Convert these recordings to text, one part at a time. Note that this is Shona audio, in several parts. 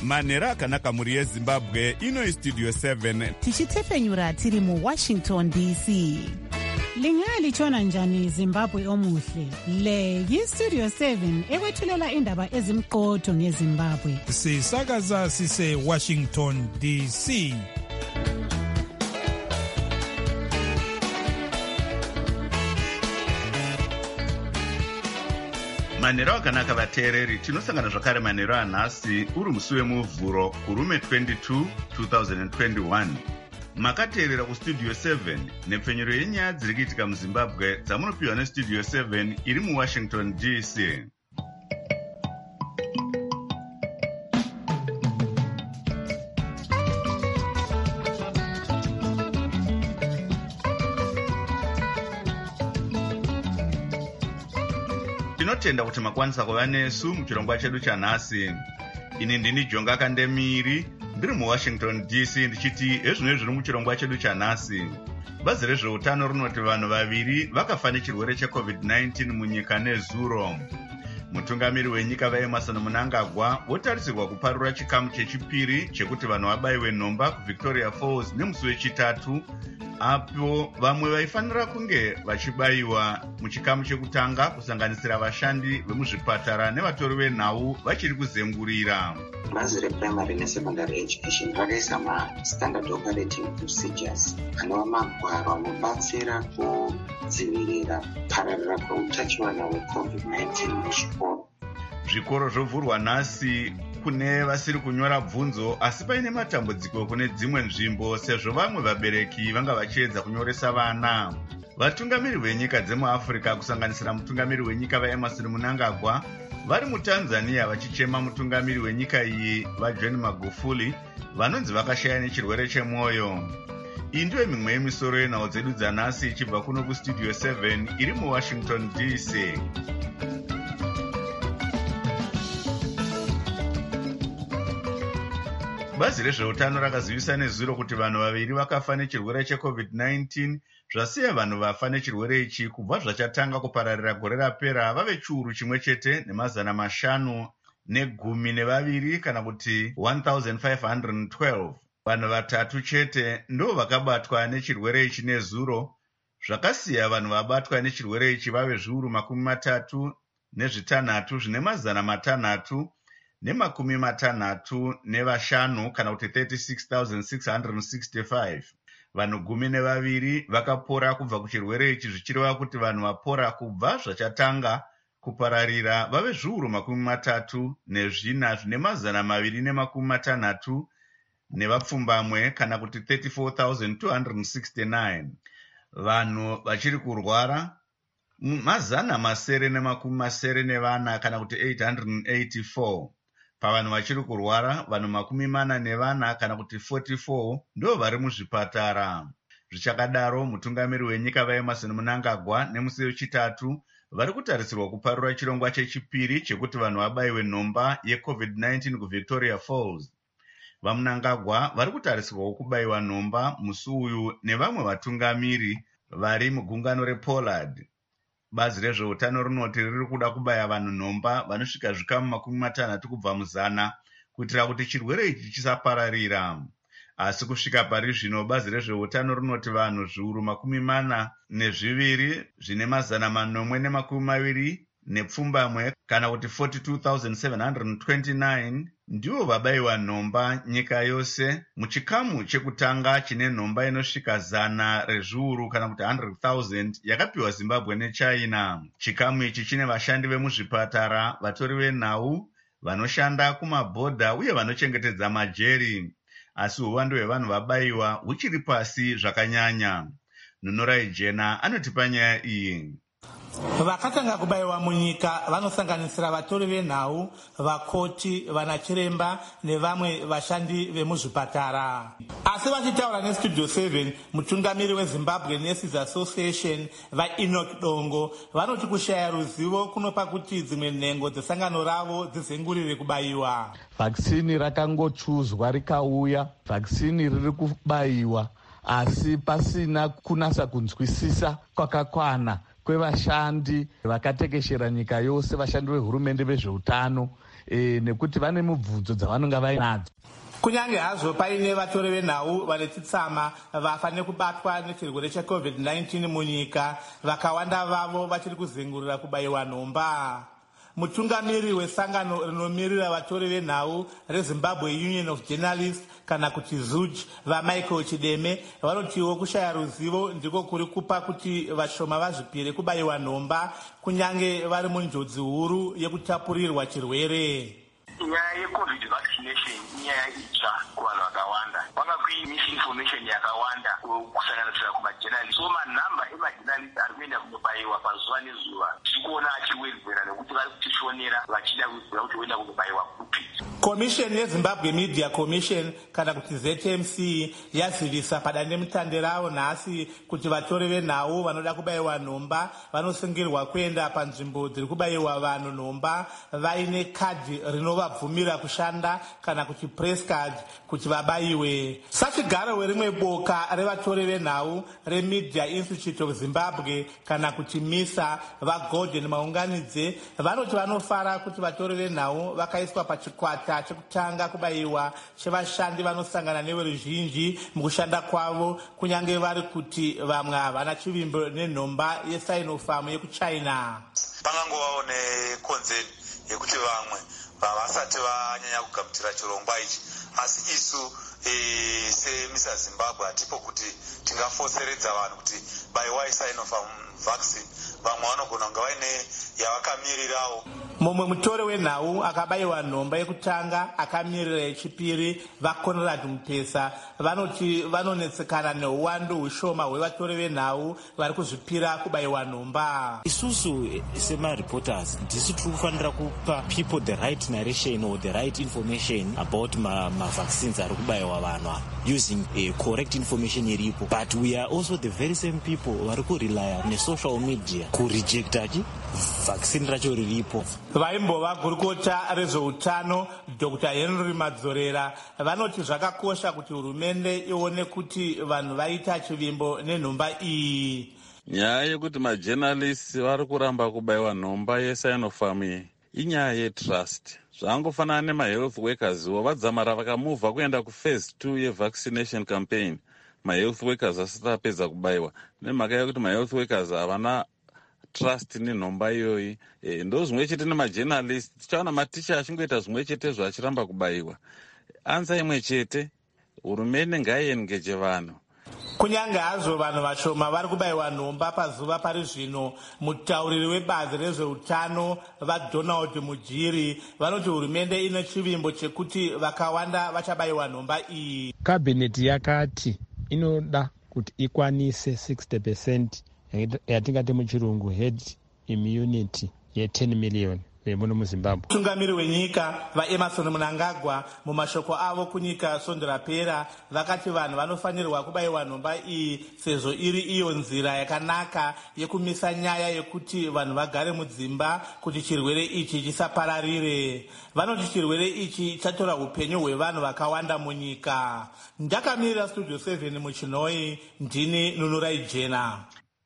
manhero akanaka mhuri yezimbabwe. Ino istudio 7 tichitepfenyura tiri muWashington DC. Lingalitshona njani Zimbabwe omuhle? Le yistudio 7 ekwethulela indaba ezimqotho ngeZimbabwe. Sisakaza sise Washington DC. manhero akanaka vateereri, tinosangana zvakare manhero anhasi uri musi wemuvhuro kurume 22 2021. Makateerera kustudio 7 nepfenyuro yenyaya dziri kuitika muZimbabwe dzamunopiwa nestudio 7 iri muWashington DC. Tinotenda kuti makwanisa kuva nesu muchirongwa chedu chanhasi. Ini ndini Jonga Kandemiri, ndiri muWashington DC ndichiti ezvino zviri muchirongwa chedu chanhasi. Bazi rezveutano rinoti vanhu vaviri vakafa nechirwere cheCovid-19 munyika nezuro. Mutungamiri wenyika vaEmmerson Mnangagwa wotarisirwa kuparura chikamu chechipiri chekuti vanhu vabayiwe nhomba kuVictoria Falls nemusi wechitatu, apo vamwe vaifanira kunge vachibayiwa muchikamu chekutanga kusanganisira vashandi vemuzvipatara nevatori venhau vachiri kuzengurira. Bazi reprimary nesecondary education rakaisa standard operating procedures anova magwaro anobatsira kudzivirira pararira kweutachiwana hweCovid-19 muzvikoro. Zvikoro zvovhurwa nhasi kune vasiri kunyora bvunzo, asi paine matambudziko kune dzimwe nzvimbo sezvo vamwe vabereki vanga vachiedza kunyoresa vana. Vatungamiri venyika dzemuAfrica kusanganisira mutungamiri wenyika vaEmmerson Mnangagwa vari muTanzania vachichema mutungamiri wenyika iyi vaJohn Magufuli vanonzi vakashaya nechirwere chemwoyo. Iyi ndiyo mimwe yemisoro yenhau dzedu dzanhasi ichibva kuno kustudio 7 iri muWashington DC. Bazi rezveutano rakazivisa nezuro kuti vanhu vaviri vakafa nechirwere cheCovid-19, zvasiya vanhu vafa nechirwere ichi kubva zvachatanga kupararira gore rapera vave chiuru chimwe chete ne512 kana kuti 1512. Vanhu vatatu chete ndo vakabatwa nechirwere ichi nezuro, zvakasiya vanhu vabatwa nechirwere ichi vave zviuru 36 zvine 665 kana kuti 36,665. Vanhu 12 vakapora kubva kuchirwere ichi zvichireva kuti vanhu vapora kubva zvachatanga kupararira vave zviuru 34 zvine 260 nevapfumbamwe kana kuti 34,269. Vanhu vachiri kurwara 984 kana kuti 884. Pavanhu vachiri kurwara vanhu 40 kana kuti 44 ndo vari muzvipatara. Zvichakadaro mutungamiri wenyika vaEmmerson Mnangagwa nemusi wechitatu vari kutarisirwa kuparura chirongwa chechipiri chekuti vanhu vabayiwe nhomba yeCovid-19 kuVictoria Falls. VaMnangagwa vari kutarisirwa kubayiwa nhomba musi uyu nevamwe vatungamiri vari mugungano rePollard. Bazi rezveutano rinoti riri kuda kubaya vanhu nhomba vanosvika zvikamu 60 kubva muzana kuitira kuti chirwere ichi chisapararira. Asi kusvika pari zvino bazi rezveutano rinoti vanhu zviuru 42 zvine 420 nepfumbamwe kana kuti 42,729 ndivo vabayiwa nhomba nyika yose muchikamu chekutanga chine nhomba inosvika 100 kana kuti 100,000 yakapiwa Zimbabwe neChina. Chikamu ichi chine vashandi vemuzvipatara, vatori venhau, vanoshanda kumabhodha uye vanochengetedza majeri. Asi uwando hwevanhu vabayiwa huchiri pasi zvakanyanya. Nunorai Jena anotipa nyaya iyi. Vakatanga kubayiwa munyika vanosanganisira vatori venhau, vakoti, vanachiremba nevamwe vashandi vemuzvipatara. Asi vachitaura nestudio 7, mutungamiri weZimbabwe Nurses Association vaEnoch Dongo vanoti kushaya ruzivo kunopa kuti dzimwe nhengo dzesangano ravo dzizengurire kubayiwa. Vaksini rakangochuzwa rikauya, vaksini riri kubayiwa asi pasina kunasa kunzwisisa kwakakwana kwevashandi vakatekeshera nyika yose, vashandi vehurumende vezveutano, nekuti vane mubvudzo dzavanonga vainadzo. Kunyange hazvo paine vatori venhau vane chitsama vafa nekubatwa nechirwere cheCovid-19 munyika, vakawanda vavo vachiri kuzengurira kubayiwa nhomba. Mutungamiri wesangano rinomirira vatori venhau reZimbabwe Union of Journalists kana kuti ZUJ vaMichael Chideme vanotiwo kushaya ruzivo ndiko kuri kupa kuti vashoma vazvipire kubayiwa nhomba kunyange vari munjodzi huru yekutapurirwa chirwere. Nyaya yeCovid vaccination inyaya itsva kuvanhu vakawanda. Kwanga misinformation yakawanda kusanganisira kumajournalist. So manhamba emajournalist ari kuenda kunobayiwa pazuva nezuva tichikuona achiwedzera nekuti vari kutishonera vachida kuziva kuti voenda kunobayiwa kupi. Commission yeZimbabwe Media Commission kana kuti ZMC yazivisa padandemutande ravo nhasi kuti vatori venhau vanoda kubayiwa nhomba vanosungirwa kuenda panzvimbo dziri kubayiwa vanhu nhomba vaine kadhi rinovabvumira kushanda kana kuti press card kuti vabayiwe. Sachigaro werimwe boka revatori venhau reMedia Institute of Zimbabwe kana kuti MISA vaGordon Maunganidze vanoti vanofara kuti vatori venhau vakaiswa pachikwata chekutanga kubayiwa chevashandi vanosangana neveruzhinji mukushanda kwavo kunyange vari kuti vamwe havana chivimbo nenhomba yeSinopharm yekuChina. Pangangovawo nekonzeni yekuti vamwe vasati vanyanya kugamuchira chirongwa ichi, asi isu seMISA Zimbabwe hatipo kuti tingafoseredza vanhu kuti bayiwai Sinopharm vaccine. Vamwe vanogona kunge vaine yavakamirirawo. Mumwe mutori wenhau akabayiwa nhomba yekutanga akamirira yechipiri vaConrad Mupesa vanoti vanonetsekana neuwandu hushoma hwevatori venhau vari kuzvipira kubayiwa nhomba. Isusu sema-reporters ndisu tiri kufanira kupa people the right narration or the right information about ma-vaccines ari kubayiwa vanhu using correct information iripo, but we are also the very same people vari kurelya nesocial media kurejecta vaccine racho riripo. Vaimbova gurukota rezveutano Dr. Henry Madzorera vanoti zvakakosha kuti hurumende ione kuti vanhu vaita chivimbo nenhomba iyi. Nyaya yekuti majournalists vari kuramba kubayiwa nhomba yeSinopharm iyi inyaya yetrust. Zvangofanana nemahealth workerswo vadzamara vakamuvha kuenda kuphase 2 yevaccination campaign. Mahealth workers asati apedza kubayiwa nemhaka yekuti mahealth workers havana trust nenhomba iyoyi. Ndo zvimwe chete nemajournalist tichaona maticha achingoita zvimwe chetezvo achiramba kubayiwa. Anza imwe chete, hurumende ngaiengeje vanhu. Kunyange hazvo vanhu vashoma vari kubayiwa nhomba pazuva pari zvino, mutauriri webazi rezveutano vaDonald Mujiri vanoti hurumende ine chivimbo chekuti vakawanda vachabayiwa nhomba iyi. Kabineti yakati inoda kuti ikwanise 60% yatingati muchirungu herd immunity ye10 million muno muZimbabwe. Mutungamiri wenyika vaEmerson Mnangagwa mumashoko avo kunyika svondo rapera vakati vanhu vanofanirwa kubayiwa nhomba iyi sezvo iri iyo nzira yakanaka yekumisa nyaya yekuti vanhu vagare mudzimba kuti chirwere ichi chisapararire. Vanoti chirwere ichi chatora upenyu hwevanhu vakawanda munyika. Ndakamirira Studio 7 muChinoi, ndini Nunurai Jena.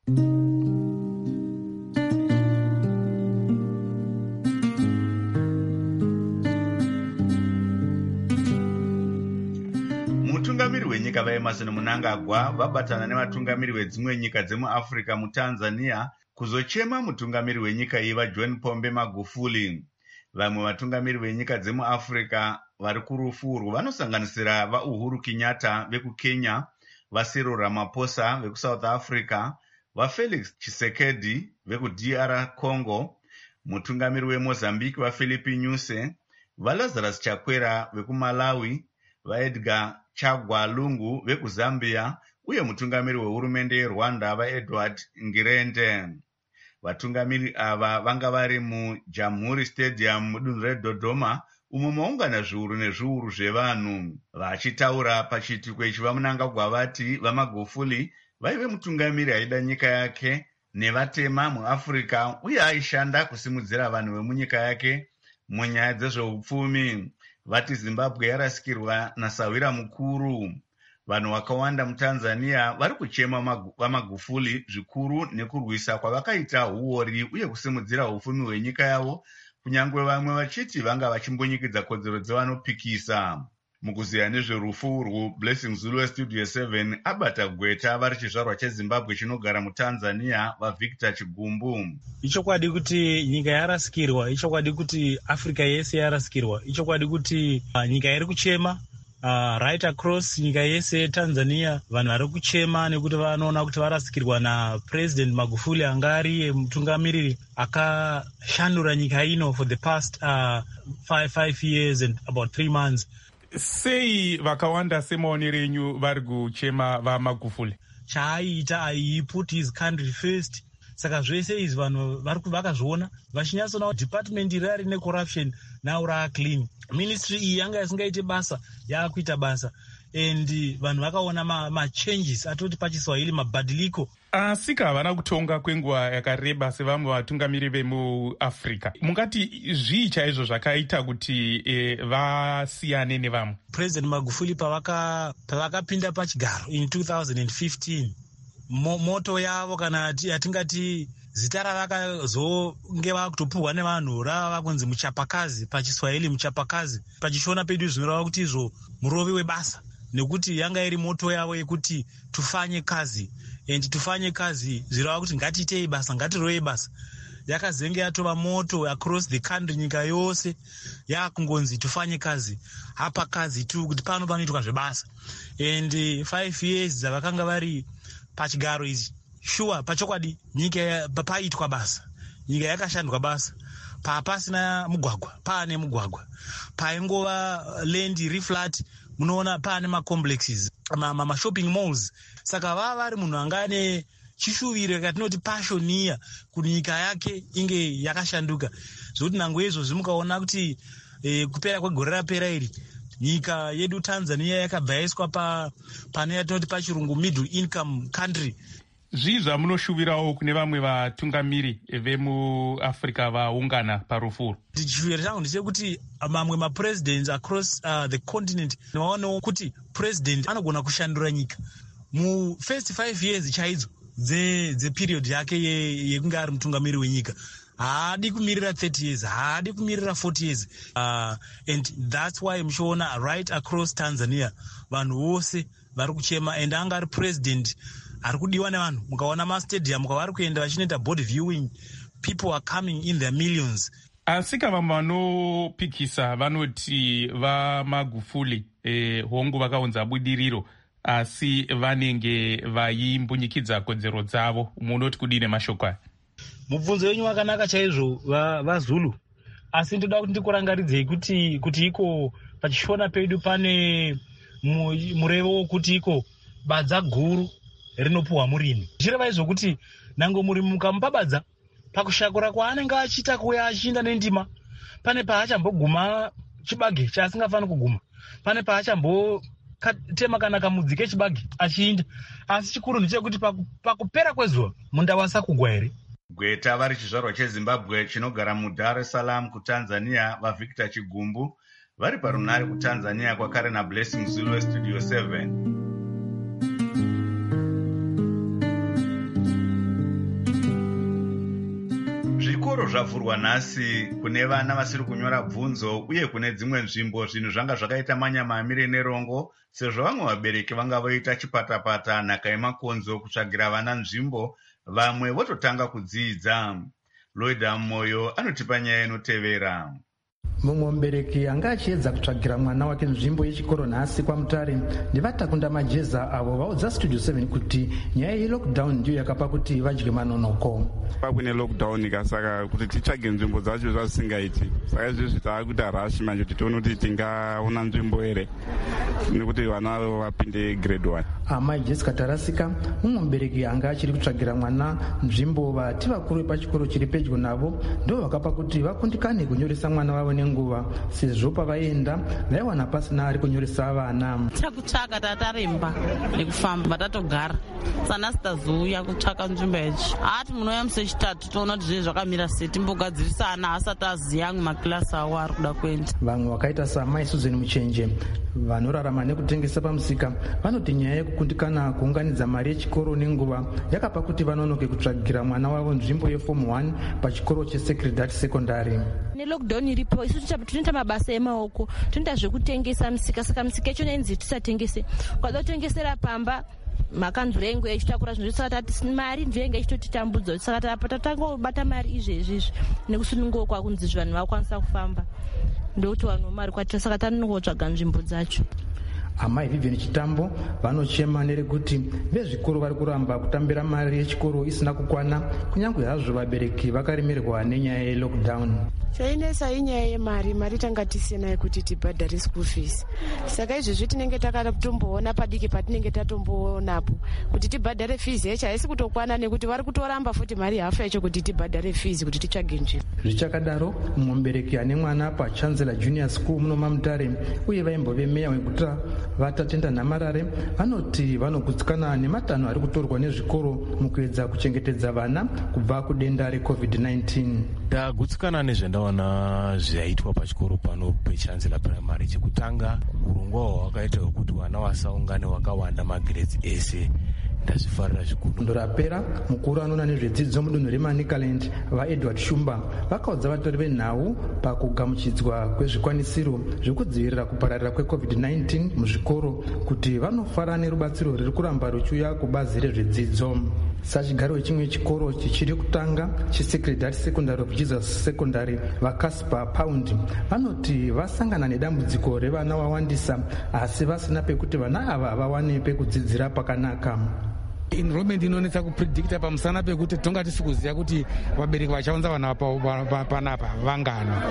Mutungamiri wenyika vaEmerson Mnangagwa vabatana nevatungamiri vedzimwe nyika dzemuAfrica muTanzania kuzochema mutungamiri wenyika iyi vaJohn Pombe Magufuli. Vamwe vatungamiri venyika dzemuAfrica vari kurufu urwu vanosanganisira vaUhuru Kenyatta vekuKenya, vaCyril Ramaphosa vekuSouth Africa, vaFelix Tshisekedi vekuDR Congo, mutungamiri weMozambique vaPhilippe Nyusi, vaLazarus Chakwera vekuMalawi, vaEdgar Chagwa Lungu vekuZambia uye mutungamiri wehurumende yeRwanda vaEdward Ngirente. Vatungamiri ava vanga vari muJamhuri Stadium mudunhu reDodoma umo maungana zviuru nezviuru zvevanhu. Vachitaura pachiitiko ichi vaMnangagwa vati vaMagufuli vaive mutungamiri aida nyika yake nevatema muAfrica uye aishanda kusimudzira vanhu vemunyika yake munyaya dzezveupfumi. Vati Zimbabwe yarasikirwa nasawira mukuru. Vanhu vakawanda muTanzania vari kuchema vaMagufuli zvikuru nekurwisa kwavakaita uori uye kusimudzira upfumi hwenyika yavo, kunyangwe vamwe vachiti vanga vachimbonyikidza kodzero dzevanopikisa. Mukuziya nezverufu rwuBlessing Zulu weStudio 7, abata gweta vari chizvarwa cheZimbabwe chinogara muTanzania, vaVictor Chigumbu. Ichokwadi kuti nyika yarasikirwa, ichokwadi kuti Africa yese yarasikirwa, ichokwadi kuti nyika iri kuchema right across nyika yese yeTanzania. Vanhu vari kuchema nekuti vanoona kuti varasikirwa naPresident Magufuli anga ari mutungamiriri akashandura nyika ino for the past 5 years and about 3 months. Sei vakawanda semaonero enyu vari kuchema vaMagufuli? Chaaita, he put his country first. Saka zvese izvi vanhu vakazviona vachinyatsoona department iri rine corruption now clean. Ministry iyi yanga isingaite basa yakuita basa, and vanhu vakaona machanges atoti pachiswahili mabadiliko. Asika havana kutonga kwenguva yakareba sevamwe vatungamiri vemuAfrica. Mungati zvii chaizvo zvakaita kuti vasiyane nevamwe? President Magufuli pavakapinda pachigaro in 2015, moto yavo kana yatingati zita ravakazonge vakutopuhwa nevanhu rava kunzi muchapakazi, pachiswahili muchapakazi. Pachishona pedu zvinoreva kuti izvo murovi webasa, nekuti yanga iri moto yavo yekuti tufanye kazi, and tufanye kazi zvireva kuti ngatiitei basa, ngatirowe basa. Yakazenge yatova moto across the country, nyika yose yakungonzi tufanye kazi, hapa kazi tu, kuti pano panoitwa zvebasa. And 5 years dzavakanga vari pachigaro ichi, sure pachokwadi nyika paitwa basa, nyika yakashandwa basa. Pasina mugwagwa, paane mugwagwa. Paingova land reflat, munoona paane macomplexes, shopping malls. Saka vava vari munhu anga ane chishuviro katinoti passion iya kuti nyika yake inge yakashanduka. Zvokuti nangwe izvo zvimukaona kuti kupera kwegore rapera iri nyika yedu Tanzania yakabva yaiswa pane yatinoti pachirungu middle income country. Zvii zvamunoshuvirawo kune vamwe vatungamiri vemuAfrica vaungana parufuru? Chishuviro changu ndechekuti mamwe mapresidents across the continent vaonewo kuti president anogona kushandura nyika mu first 5 years chaidzo dzeperiod yake yekunge ari mutungamiri wenyika. Haadi kumirira 30 years, haadi kumirira 40 years. And that's why muchiona right across Tanzania vanhu vose vari kuchema, and anga ari president ari kudiwa nevanhu. Mukaona mastadium vari kuenda vachinoita board viewing, people are coming in their millions. Asika vamwe vanopikisa vanoti vaMagufuli hongu vakaunza budiriro, asi vanenge vaimbundikidza kodzero dzavo. Munoti kudini mashoko aya? Mubvunzo wenyu wakanaka chaizvo vaZulu, asi ndoda kuti ndikurangaridzei kuti iko pachishona pedu pane murevo wokuti iko badza guru rinopuhwa murimi. Zvichireva izvo kuti nango murimi mukamupa badza, pakushakura kwaanenge achiita kuya achiinda nendima, pane paachamboguma chibage chaasingafani kuguma, pane paachambotema kana kamudzi kechibage achiinda. Asi chikuru ndechekuti pakupera kwezuva munda wasakugwa here. Gweta vari chizvarwa cheZimbabwe chinogara muDar es Salaam kuTanzania, vaVictor Chigumbu vari parunare kuTanzania kwakare naBlessing Zulu weStudio 7. Zvikoro zvavhurwa nhasi kune vana vasiri kunyora bvunzo uye kune dzimwe nzvimbo zvinhu zvanga zvakaita manyamamire nerongo, sezvo vamwe vabereki vanga voita chipatapata nhaka yemakonzo kutsvagira vana nzvimbo, vamwe vototanga kudzidza. Lloyd Amoyo anotipa nyaya inotevera. Mumwe mubereki anga achiedza kutsvagira mwana wake nzvimbo yechikoro nhasi kwaMutare ndivatakunda majeza avo vaudza Studio 7 kuti nyaya yelockdown ndiyo yakapa kuti vadye manonoko. Kune lockdown ikasaka kuti titsvage nzvimbo dzacho zvazisingaiti, saka izvizvi taakuita rush manje kuti tione kuti tingaona nzvimbo here nekuti vana vapinde grade 1. Amai Jessica Tarasika, mumwe mubereki anga achiri kutsvagira mwana nzvimbo, vati vakuru vepachikoro chiri pedyo navo ndo vakapa kuti vakundikane kunyoresa mwana wavo nenguva, sezvo pavaenda vaiwana pasina ari kunyoresa vana. Takutsvaka tataremba nekufamba tatogara sanasi tazouya kutsvaka nzvimbo yacho. Ati munouya musi wechitatu toona kuti zvinhu zvakamira sei, timbogadzirisana asati aziya amwe makilasi awo ari kuda kuenda. Vamwe vakaita saamai Susan Muchenje vanorarama nekutengesa pamusika vanoti nyaya yekukundikana kuunganidza mari yechikoro nenguva yakapa kuti vanonoke kutsvagira mwana wavo nzvimbo yeform 1 pachikoro cheSacred Secondary. Nelockdown iripo isu tinoita mabasa emaoko, tinoita zvekutengesa musika, saka musika yacho nenzi tisatengese. Ukada kutengesera pamba makanzura engu echitakura zvinhu saka tati mari ndvenga ichitotitambudza, saka tatangobata mari izvezvi nekusununguka kunzi vanhu vakwanisa kufamba ndokuti vanhu mari kwatira, saka tanongotsvaga nzvimbo dzacho. Amai Vivian Chitambo vanochema nerekuti vezvikoro vari kuramba kutambira mari yechikoro isina kukwana, kunyange hazvo vabereki vakaremerwa nenyaya yelockdown. Chainesa inyaya yemari, mari tanga tisina yekuti tibhadhare school fees. Saka izvezvi tinenge takatomboona padiki patinenge tatomboonapo kuti tibhadhare fees yacho haisi kutokwana, nekuti vari kutoramba futi mari hafu yacho kuti tibhadhare fees kuti titsvage nzvimbo. Zvichakadaro, mumwe mubereki ane mwana paChancellor Junior School muno maMutare uye vaimbove meya weguta vatatenda Nhamarare vanoti vanogutsikana nematanho ari kutorwa nezvikoro mukuedza kuchengetedza vana kubva kudenda reCovid-19. Ndagutsikana nezvandaona zvaitwa pachikoro pano peChancellor Primary. Chekutanga urongwa hwakaita hwekuti vana vasaungane vakawanda magrades ese, ndazvifarira zvikuru. Ndorapera mukuru anoona nezvedzidzo mudunhu reManicaland vaEdward Shumba vakaudza vatori venhau pakugamuchidzwa kwezvikwanisiro zvekudzivirira kupararira kweCovid-19 muzvikoro kuti vanofara nerubatsiro riri kuramba ruchiuya kubazi rezvedzidzo. Sachigaro chimwe chikoro chichiri kutanga cheSacred Secondary of Jesus Secondary vaCasper Pound vanoti vasangana nedambudziko revana vawandisa asi vasina pekuti vana ava vawane pekudzidzira pakanaka. Enrollment inonetsa kupredicta pamusana pekuti tonga tisi kuziva kuti vabereki vachaunza vana panapa vangana.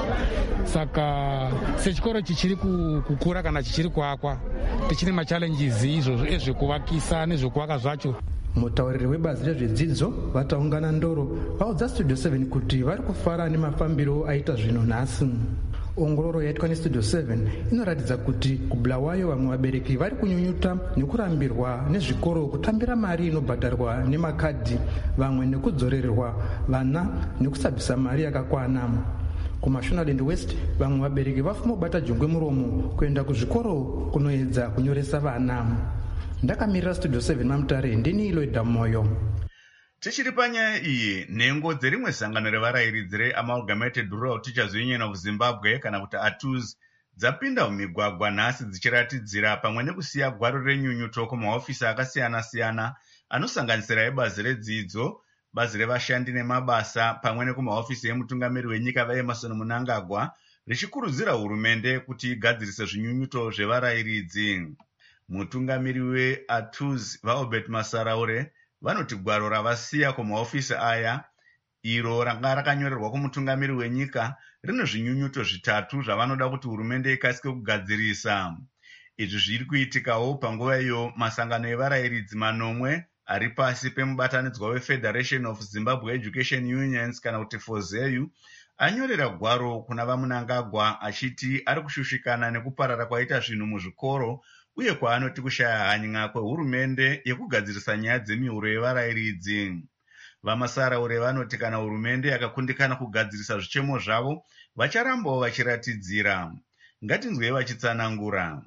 Saka sechikoro chichiri kukura kana chichiri kuakwa tichine machallenges izvozvo ezvekuvakisa nezvekuvaka zvacho. Mutauriri webazi rezvedzidzo vataungana Ndoro vaudza Studio 7 kuti vari kufara nemafambiro aita zvino nhasi. Ongororo yaitwa neStudio 7 inoratidza kuti kubulawayo vamwe vabereki vari kunyunyuta nekurambirwa nezvikoro kutambira mari inobhadharwa nemakadhi, vamwe nekudzorerwa vana nekusabvisa mari yakakwana. KuMashonaland West vamwe vabereki vafumobata jongwe muromo kuenda kuzvikoro kunoedza kunyoresa vana. Ndakamirira Studio 7 maMutare, ndini Iloida Moyo. Tichiri panyaya iyi, nhengo dzerimwe sangano revarairidzi reAmalgamated Rural Teachers Union of Zimbabwe kana kuti ATUZ dzapinda mumigwagwa nhasi dzichiratidzira pamwe nekusiya gwaro renyunyuto kumahofisi akasiyana-siyana anosanganisira ebazi redzidzo, bazi revashandi nemabasa pamwe nekumahofisi emutungamiri wenyika vaEmmerson Mnangagwa richikurudzira hurumende kuti igadzirise zvinyunyuto zvevarairidzi. Mutungamiri weATUZ vaObert Masaraure vanoti gwaro ravasiya kumahofisi aya iro ranga rakanyorerwa kumutungamiri wenyika rine zvinyunyuto zvitatu zvavanoda kuti hurumende ikasike kugadzirisa. Izvi zviri kuitikawo panguva iyo masangano evarairidzi manomwe ari pasi pemubatanidzwa weFederation of Zimbabwe Education Unions kana kuti FOZEU anyorera gwaro kuna vaMnangagwa achiti ari kushushikana nekuparara kwaita zvinhu muzvikoro uye kwaanoti kushaya hanya kwehurumende yekugadzirisa nyaya dzemihuro yevarairidzi. VaMasaraure vanoti kana hurumende yakakundikana kugadzirisa zvichemo zvavo vacharambawo vachiratidzira. Ngatinzwei vachitsanangura.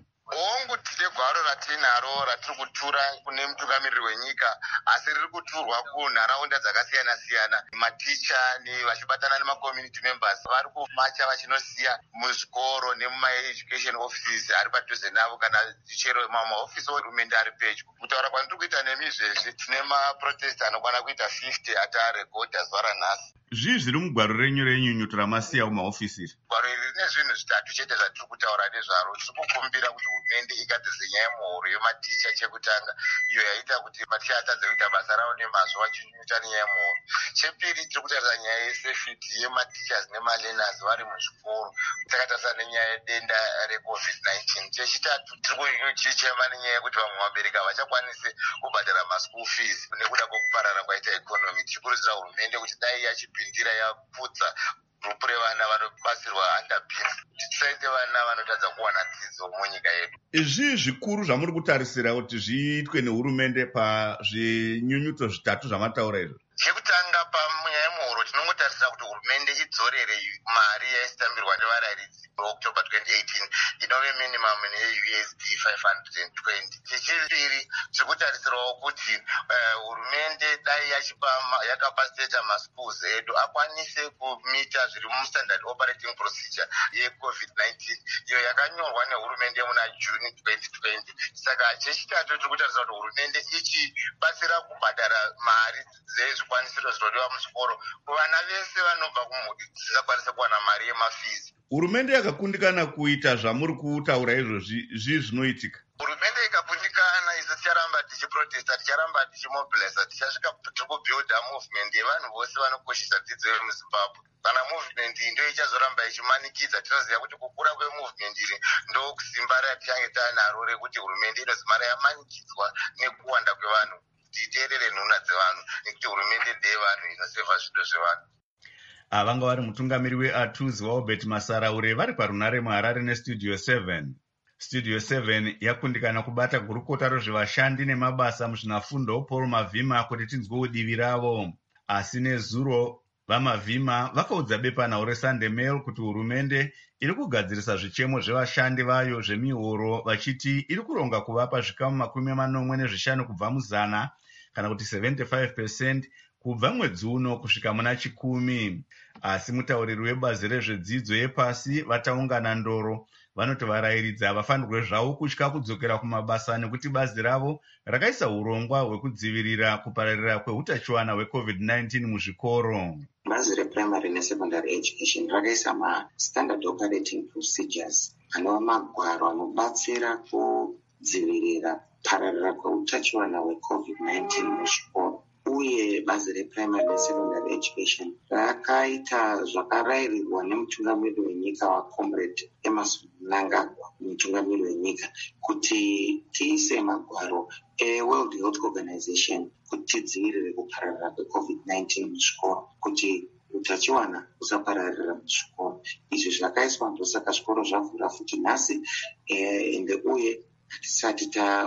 Ongotile gwaro ratinaro ratiri kutura kune mutungamiriri wenyika asi riri kuturwa kunharaunda dzakasiyana-siyana. Maticha vachibatana nemacommunity members vari kumacha vachinosiya muzvikoro nemumaeducation offices ari padhuze navo kana chero mahofisi ehurumende ari pedyo. Kutaura kwandiri kuita nemizvezvi tine maprotest anokwana kuita 50 atarekodha zuva ranhasi. Zvii zviri mugwaro renyu renyunyuto ramasiya kumahofisi? Gwaro iri rine zvinhu zvitatu chete zvatiri kutaura nezvaro. Tiri kukumbira kuti hurumende igadzirise nyaya yemuhoro yematicha chekutanga, iyo yaita kuti maticha atadze kuita basa ravo nemazvo vachinyunyuta nenyaya yemuhoro. Chepiri tiri kutarisa nyaya yesafety yematichers nemaleners vari muzvikoro, takatarisa nenyaya yedenda reCovid-19. Chechitatu tiri kuchichema nenyaya yekuti vamwe vabereki havachakwanisi kubhadhara maschool fees nekuda kwekuparara kwaita ikonomi. Tichikurudzira hurumende kuti dai yachipindira yaputsa grupu revana vanobatsirwa underpins kuti tisaite vana vanotadza kuwana dzidzo munyika yedu. Izvi zvikuru zvamuri kutarisira kuti zviitwe nehurumende pazvinyunyuto zvitatu zvamataura izvo? Chekutanga panyaya yemuhoro tinongotarisira kuti hurumende idzorere mari yaisitambirwa nevarayiridzi October 2018 inove minimum yeUSD 520. Chechipiri tiri kutarisirawo kuti hurumende dai yakapasiteta maschools edu akwanise kumita zviri mustandard operating procedure yeCovid-19 iyo yakanyorwa nehurumende muna June 2020. Saka chechitatu tiri kutarisira kuti hurumende ichibatsira kubhadhara mari zvezvikwanisiro zvinodiwa muzvikoro kuvana vese vanobva kumhuri dzisingakwanise kuwana mari yemafizi. Hurumende yakakundikana kuita zvamuri kutaura izvozvi, zvinoitika? Hurumende ikakundikana, isu ticharamba tichiprotesta, ticharamba tichimobiliza, tichasvika tiri kubuilda movement yevanhu vose vanokoshesa dzidzo yemuZimbabwe. Kana movement ndio ichazoramba ichimanikidza, tinoziva kuti kukura kwemovement iri ndo simba ratichange tanaro rekuti hurumende inozimara yamanikidzwa nekuwanda kwevanhu. Titeerere nhuna dzevanhu nekuti hurumende ndeyevanhu inosevha zvido zvevanhu. Vanga vari mutungamiri weATUZ waObert Masaraure vari parunare muHarare neStudio 7. Studio 7 yakundikana kubata gurukota rozvevashandi nemabasa muzvinafundo Paul Mavhima kuti tinzwe udivi ravo. Asi nezuro vaMavhima vakaudza bepanhau reSunday Mail kuti hurumende iri kugadzirisa zvichemo zvevashandi vayo zvemihoro vachiti iri kuronga kuvapa zvikamu 45 kubva muzana kana kuti 75% kubva mwedzi uno kusvika muna 10. Asi mutauriri webazi rezvedzidzo yepasi vataungana ndoro vanoti varayiridzi havafanirwe zvavo kutya kudzokera kumabasa nekuti bazi ravo rakaisa urongwa hwekudzivirira kupararira kweutachiwana hweCovid-19 muzvikoro. Bazi reprimary nesecondary education rakaisa ma-standard operating procedures anova magwaro anobatsira kudzivirira kupararira kweutachiwana hweCovid-19 muzvikoro. Uye bazi reprimary nesecondary education rakaita zvakarayirirwa nemutungamiri wenyika waComrade Emerson Mnangagwa, mutungamiri wenyika, kuti tiise magwaro eWorld Health Organization kuti tidzivirire kupararira kweCovid-19 muzvikoro, kuti utachiwana usapararira muzvikoro. Izvi zvakaiswa ndosaka zvikoro zvavhura futi nhasi, ende uye hatisati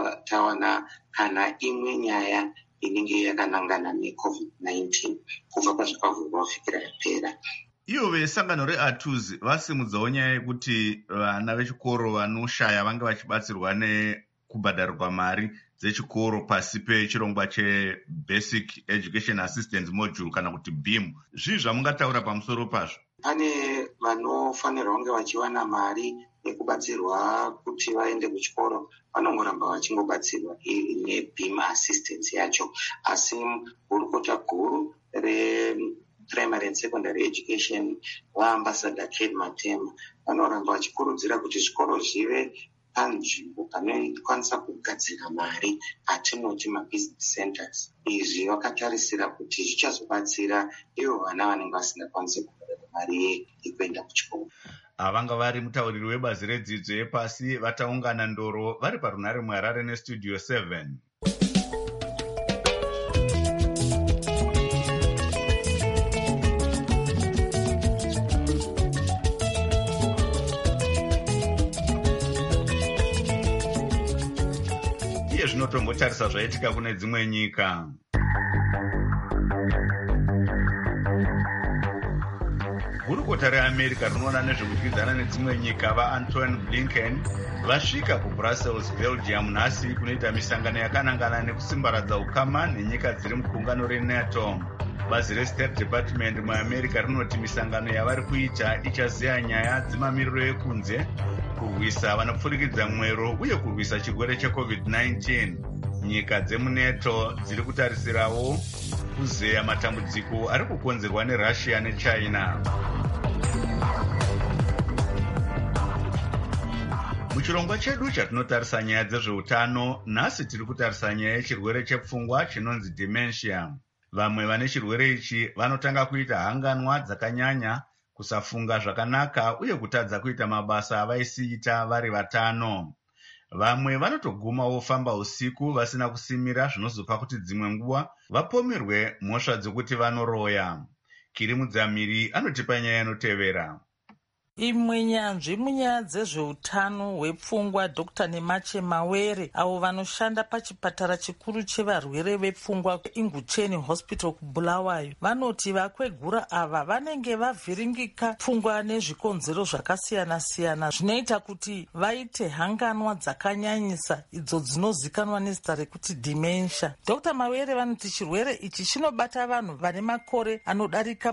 tawana kana imwe nyaya inenge yakanangana neCovid-19 kubva pazvakavhurwa kusvikira yapera. Iyo vesangano reATUZ vasimudzawo nyaya yekuti vana vechikoro vanoshaya vange vachibatsirwa nekubhadharirwa mari dzechikoro pasi pechirongwa cheBasic Education Assistance Module kana kuti BEAM. Zvii zvamungataura pamusoro pazvo? Pane vanofanirwa kunge vachiwana mari yekubatsirwa kuti vaende kuchikoro, vanongoramba vachingobatsirwa neBEAM assistance yacho. Asi gurukota guru reprimary and secondary education vaambassador Kate Matema vanoramba vachikurudzira kuti zvikoro zvive panzvimbo panokwanisa kugadzira mari atinoti mabusiness centers. Izvi vakatarisira kuti zvichazobatsira ivo vana vanenge vasingakwanisi kubhadhara mari yekuenda kuchikoro. Vanga vari mutauriri webazi redzidzo yepasi vataungana ndoro vari parunare muHarare neStudio 7. Iye zvinotombotarisa zvaitika kune dzimwe nyika. Gurukota reAmerica rinoona nezvekudyidzana nedzimwe nyika vaAntony Blinken vasvika kuBrussels, Belgium nhasi kunoita misangano yakanangana nekusimbaradza ukama nenyika dziri mugungano reNATO. Bazi reState Department muAmerica rinoti misangano yavari kuita ichaziya nyaya dzemamiriro ekunze, kurwisa vanopfurikidza mwero uye kurwisa chirwere cheCovid-19. Nyika dzemuNATO dziri kutarisirawo kuzeya matambudziko ari kukonzerwa neRussia neChina. Muchirongwa chedu chatinotarisa nyaya dzezveutano, nhasi tiri kutarisa nyaya yechirwere chepfungwa chinonzi dementia. Vamwe vane chirwere ichi vanotanga kuita hanganwa dzakanyanya, kusafunga zvakanaka uye kutadza kuita mabasa avaisiita vari vatano. Vamwe vanotoguma vofamba usiku vasina kusimira, zvinozopa kuti dzimwe nguva vapomerwe mhosva dzekuti vanoroya. Kiri Mudzamiri anotipa nyaya inotevera. Imwe nyanzvi munyaya dzezveutano hwepfungwa Dr. Nemache Mawere avo vanoshanda pachipatara chikuru chevarwere vepfungwa Inguteni Hospital kuBulawayo vanoti vakwegura ava vanenge vavhiringika pfungwa nezvikonzero zvakasiyana-siyana zvinoita kuti vaite hanganwa dzakanyanyisa idzo dzinozikanwa nezita rekuti dementia. Dr. Mawere vanoti chirwere ichi chinobata vanhu vane makore anodarika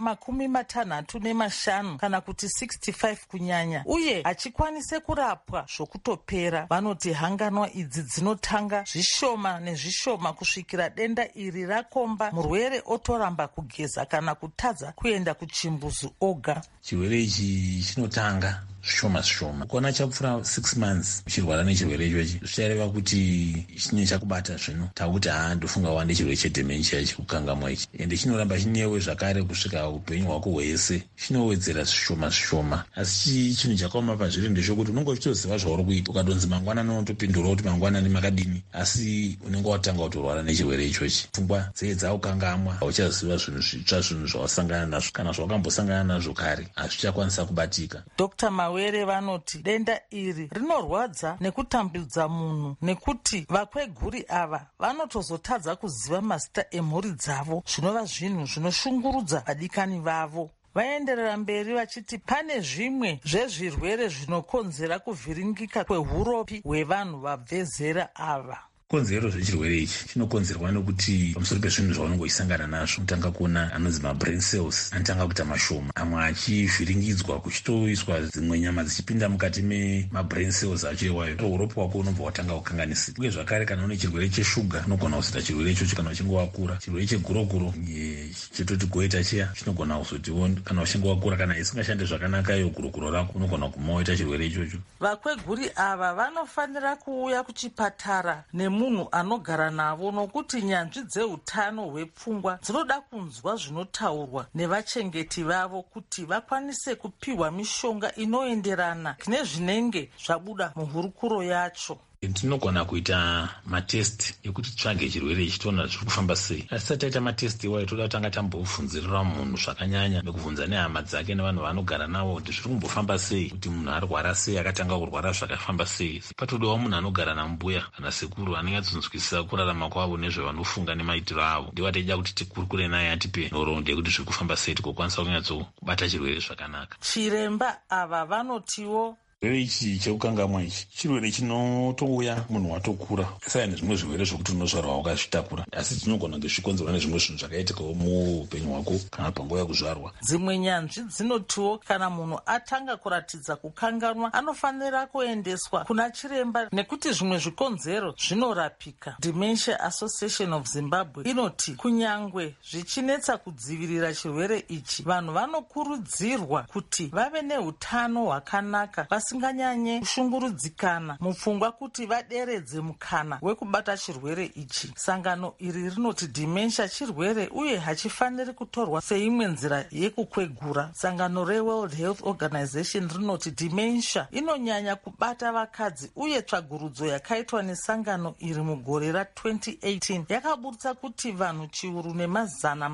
65 kana kuti 65 kunyanya uye achikwanise kurapwa zvokutopera. Vanoti hanganwa idzi dzinotanga zvishoma nezvishoma kusvikira denda iri rakomba murwere otoramba kugeza kana kutadza kuenda kuchimbuzi oga. Chirwere ichi chinotanga zvishoma kuona chapfuura 6 months uchirwara nechirwere ichochi zvichireva kuti chinenge chakubata zvino takuti ndofunga wande chirwere chedementia ichi kukangamwa ichi, ende chinoramba chinewe zvakare kusvika upenyu hwako hwese, chinowedzera zvishoma. Asi chinhu chakaoma pazviri ndezvokuti unenge uchitoziva zvauri kuita, ukadonzi mangwanani unotopindura kuti mangwanani makadini, asi unenge watanga kutorwara nechirwere ichochi. Pfungwa dzeye dzaukangamwa, hauchaziva zvinhu zvitsva, zvinhu zvawasangana nazvo kana zvawakambosangana nazvo kare hazvichakwanisa kubatika. Dr. Mawere vanoti denda iri rinorwadza nekutambudza munhu nekuti vakweguri ava vanotozotadza kuziva mazita emhuri dzavo, zvinova zvinhu zvinoshungurudza vadikani vavo. Vaenderera mberi vachiti pane zvimwe zvezvirwere zvinokonzera kuvhiringika kwehuropi hwevanhu vabve zera ava. Konzero zvechirwere ichi chinokonzerwa nekuti pamusoro pezvinhu zvaunenge uchisangana nazvo unotanga kuona anonzi mabrain cells anotanga kuita mashoma, amwe achivhiringidzwa kuchitoiswa dzimwe nyama dzichipinda mukati memabrain cells acho iwayo, uropa hwako unobva watanga kukanganisika. Uye zvakare kana une chirwere cheshuga unogona kuzoita chirwere ichocho kana uchinge wakura. Chirwere cheguroguro chetoti goita chiya chinogona kuzotiwo kana uchinge wakura, kana isingashande zvakanaka iyo guroguro rako unogona kuguma waita chirwere ichocho. Vakweguri ava vanofanira kuuya kuchipatara munhu anogara navo nokuti nyanzvi dzeutano hwepfungwa dzinoda kunzwa zvinotaurwa nevachengeti vavo kuti vakwanise kupiwa mishonga inoenderana nezvinenge zvabuda muhurukuro yacho. Tinogona kuita matest ekuti tsvage chirwere ichi toona zviri kufamba sei. Asi tisati taita matest iwayo toda kutanga tambobvunzirira munhu zvakanyanya nekubvunza nehama dzake nevanhu vanogara navo kuti zviri kumbofamba sei, kuti munhu arwara sei, akatanga kurwara zvakafamba sei. Patodawo munhu anogara nambuya kana sekuru anenge atinzwisisa kurarama kwavo nezvavanofunga nemaitiro avo. Ndiwo ataida kuti tikurukure naye atipe nhoroondo yekuti zviri kufamba sei tikokwanisa kunyatsokubata chirwere zvakanaka. Chiremba ava vanotiwo chirwere ichi chekukangamwa ichi chirwere chinotouya munhu watokura, sai nezvimwe zvirwere zvokuti unozvarwa wakazvitakura, asi tinogona kunge zvikonzerwa nezvimwe zvinhu zvakaitikawo muupenyu hwako kana panguva yekuzvarwa. Dzimwe nyanzvi dzinotiwo kana munhu atanga kuratidza kukanganwa anofanira kuendeswa kuna chiremba nekuti zvimwe zvikonzero zvinorapika. Dementia Association of Zimbabwe inoti kunyangwe zvichinetsa kudzivirira chirwere ichi, vanhu vanokurudzirwa kuti vave neutano hwakanaka vasinganyanye kushungurudzikana mupfungwa kuti vaderedze mukana wekubata chirwere ichi. Sangano iri rinoti dementia chirwere uye hachifaniri kutorwa seimwe nzira yekukwegura. Sangano reWorld Health Organization rinoti dementia inonyanya kubata vakadzi uye tsvagurudzo yakaitwa nesangano iri mugore ra2018 yakaburitsa kuti vanhu chiuru nemazana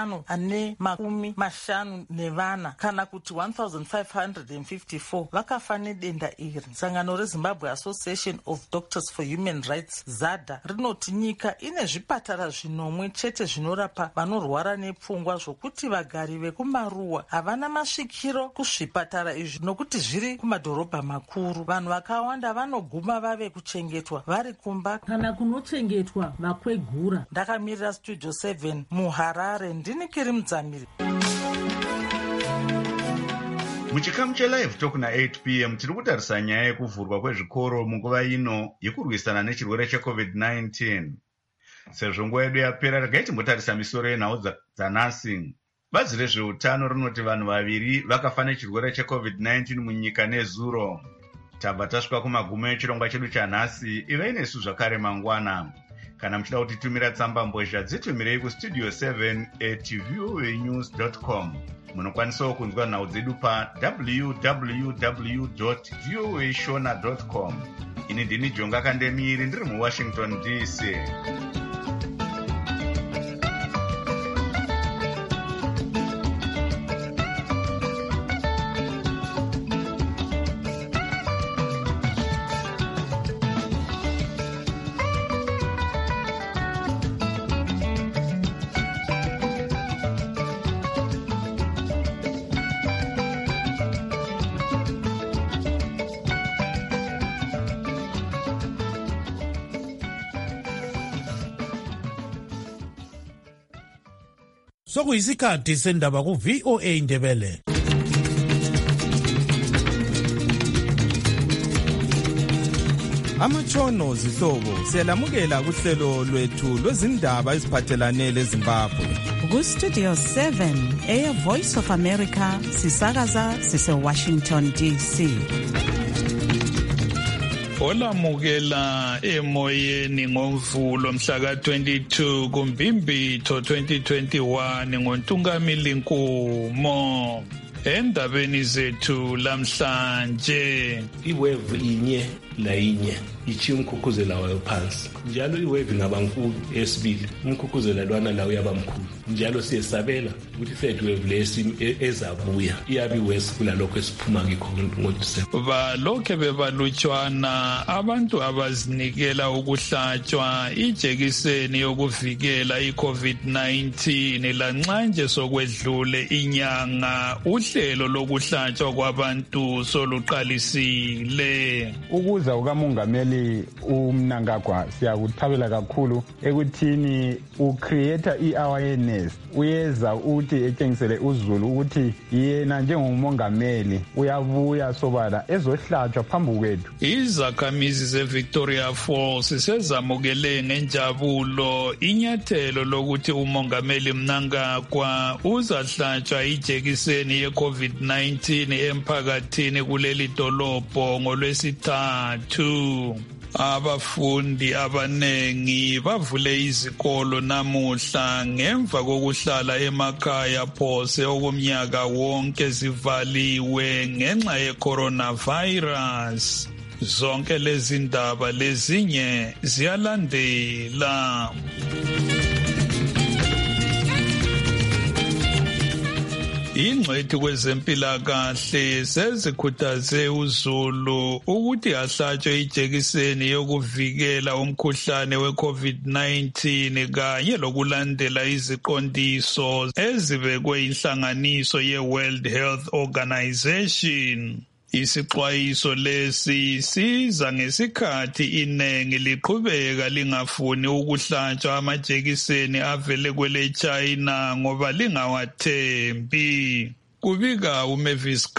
554 kana kuti 1554 vakafa nedenda iri. Sangano reZimbabwe Association of Doctors for Human Rights ZADA rinoti nyika ine zvipatara zvinomwe chete zvinorapa vanorwara nepfungwa zvokuti vagari vekumaruwa havana masvikiro kuzvipatara izvi nokuti zviri kumadhorobha makuru. Vanhu vakawanda vanoguma vave kuchengetwa vari kumba kana kunochengetwa vakwegura. Ndakamirira Studio 7 muHarare, ndini Kiri Mudzamiri. Muchikamu chelive talk na8 p.m. tiri kutarisa nyaya yekuvhurwa kwezvikoro munguva ino yekurwisana nechirwere cheCovid-19. Sezvo nguva yedu yapera, regai timbotarisa misoro yenhau dzanhasi. Bazi rezveutano rinoti vanhu 2 vakafa nechirwere cheCovid-19 munyika nezuro. tabva tasvika kumagumo echirongwa chedu chanhasi. Ivai nesu zvakare mangwana. Kana muchida kutitumira tsamba mbozha, dzitumirei kustudio 7@voanews.com. Munokwanisawo kunzwa nhau dzedu pa www.voashona.com. Ini ndini Jonga Kandemiri ndiri muWashington DC. Sokuyisikhathi sendaba ku VOA Ndebele. Amatshono zihlobo siyalamukela kuhlelo lwethu lwezindaba eziphathelane leZimbabwe. Ku Studio 7 Air Voice of America sisakaza sise Washington DC. Olamukela emoyeni ngoMvulo mhla ka-22 kuMbimbithi 2021 ngoNtungamili Nkumo. Endabeni zethu lamhlanje, iwave inye la inye ichi umkhukhuzela wayo phansi, njalo iwave ngabankulu esibili umkhukhuzela lwana la uyabamkhulu, njalo siyesabela ukuthi third wave lesi ezabuya iyabi worse kulalokho esiphuma ngikho ngoDisemba. Balokhe bebalutshwana abantu abazinikela ukuhlatshwa ijekiseni yokuvikela iCovid-19 lanxanje sokwedlule inyanga uhlelo lokuhlatshwa kwabantu soluqalisile. Ukuza ukamongameli uMnangagwa siyakuthabela kakhulu ekuthini ucreate i-awareness, uyeza uthi etshengisele uZulu ukuthi yena njengomongameli uyabuya sobala ezohlatshwa phambi kwethu. Izakhamizi zeVictoria Falls sezamukele ngenjabulo inyathelo lokuthi umongameli Mnangagwa uzahlatshwa ijekiseni ye-COVID-19 emphakathini kuleli dolobho ngoLwesithathu. Abafundi abanengi bavule izikolo namuhla ngemva kokuhlala emakhaya phose okumnyaka wonke zivaliwe ngenxa ye-coronavirus. Zonke lezi ndaba lezinye ziyalandela. Ingcwethi kwezempilakahle sezikhuthaze uZulu ukuthi ahlatshwe ijekiseni yokuvikela umkhuhlane we-COVID-19 kanye lokulandela iziqondiso ezibekwe inhlanganiso ye-World Health Organization. Isixwayiso lesi siza ngesikhathi iningi liqhubeka lingafuni ukuhlatshwa amajekiseni avele kwele China ngoba lingawathembi. Kubika uMavis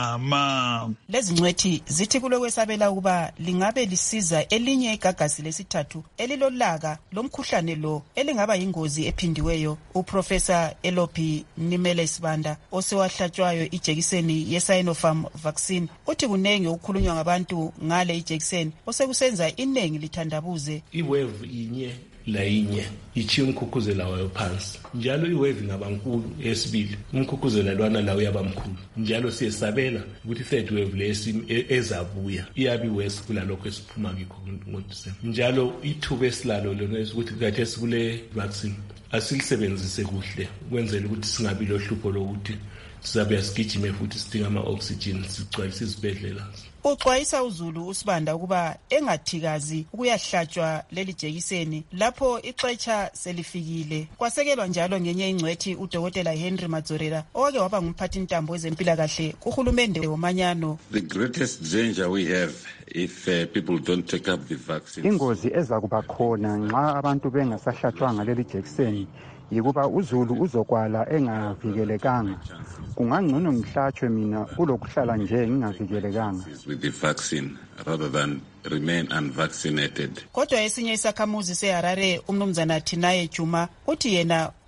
Gama. Lezi ngcwethi zithi kulokwesabela ukuba lingabe lisiza elinye igagasi lesithathu elilolaka lomkhuhlane lo elingaba yingozi ephindiweyo. Uprofessor Elophi Nimele Sibanda osewahlatshwayo ijekiseni ye-Sinopharm vaccine uthi kunengi ukukhulunywa ngabantu ngale ijekiseni osekusenza inengi lithandabuze. Iwave inye la inye ichi umkhukhuzela wayo phansi, njalo iwave ngabankulu esibili umkhukhuzela lwana la uyabamkhulu, njalo siyesabela ukuthi third wave lesi ezabuya iyabi worse kulalokho esiphuma ngikho ngoDisemba. Njalo ithuba esilalo lona ukuthi kade sikule vaccine asilisebenzise kuhle ukwenzela ukuthi singabi lohlupho lokuthi sizabe sigijime futhi sidinga ama-oxygen sigcwalise izibhedlela. Uxwayisa uZulu uSibanda ukuba engathikazi ukuyahlatshwa leli jekiseni lapho ixetsha selifikile. Kwasekelwa njalo ngenye ingcwethi uDokotela Henry Madzorela owake waba ngumphathi ntambo wezempilakahle kuhulumende womanyano. The greatest danger we have if people don't take up the vaccine. Ingozi eza kuba khona nxa abantu bengasahlatshwanga leli jekiseni yikuba uZulu uzokwala engavikelekanga. Kungangcono ngihlatshwe mina kulokuhlala nje ngingavikelekanga with the vaccine rather than remain unvaccinated. Kodwa esinye isakhamuzi seHarare umnumzana Thinaye Juma uthi yena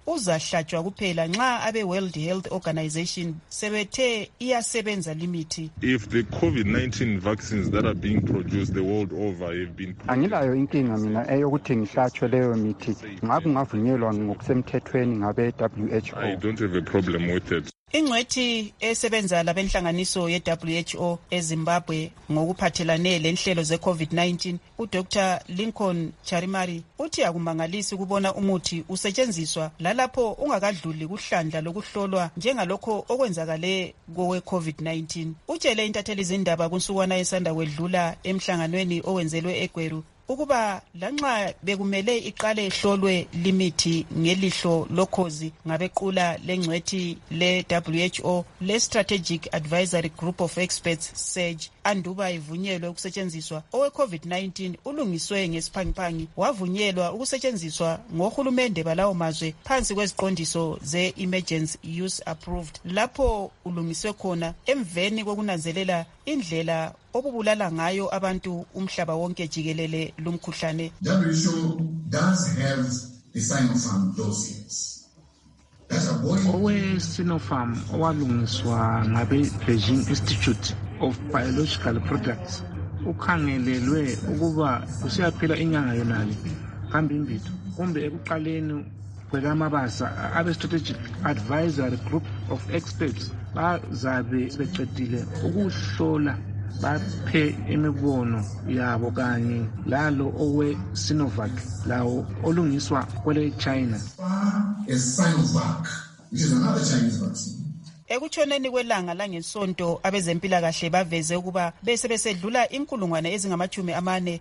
uzahlatshwa kuphela nxa abe-World Health Organization sebethe iyasebenza limithi. If the COVID-19 vaccines that are being produced the world over have been... Angilayo inkinga mina eyokuthi ngihlatshwe leyo mithi ngabe kungavunyelwa ngokusemthethweni ngabe-WHO. I don't have a problem with it. Ingcwethi esebenza labenhlanganiso ye-WHO eZimbabwe ngokuphathelane lenhlelo ze-COVID-19 uDr. Lincoln Charimari uthi akumangalisi ukubona umuthi usetshenziswa lalapho ungakadluli kuhlandla lokuhlolwa njengalokho okwenzakale kowe-COVID-19. Utshele intatheli zindaba kunsukwana esanda kwedlula emhlanganweni owenzelwe eGweru ukuba lanxa bekumele iqale ihlolwe limithi ngelihlo lokhozi ngabequla lengcwethi le-WHO le-Strategic Advisory Group of Experts SAGE anduba ivunyelwe ukusetshenziswa owe-COVID-19 ulungiswe ngesiphangiphangi wavunyelwa ukusetshenziswa ngohulumende balawo mazwe phansi kweziqondiso ze-Emergency Use Approved lapho ulungiswe khona emveni kokunanzelela indlela obubulala ngayo abantu umhlaba wonke jikelele lumkhuhlane. WHO does have the Sinopharm dossiers. Owe-Sinopharm owalungiswa ngabe-Beijing Institute of Biological Products ukhangelelwe ukuba usiyaphela inyanga yonale kambe imbitho kumbe ekuqaleni kwekamabasa abe-Strategic Advisory Group of Experts bazabe beqedile ukuhlola baphe imibono yabo kanye lalo owe-Sinovac lawo olungiswa kwele China. Sinovac, which is another Chinese vaccine. Ekutshoneni kwelanga langesonto abezempilakahle baveze ukuba besedlula inkulungwane ezingama-40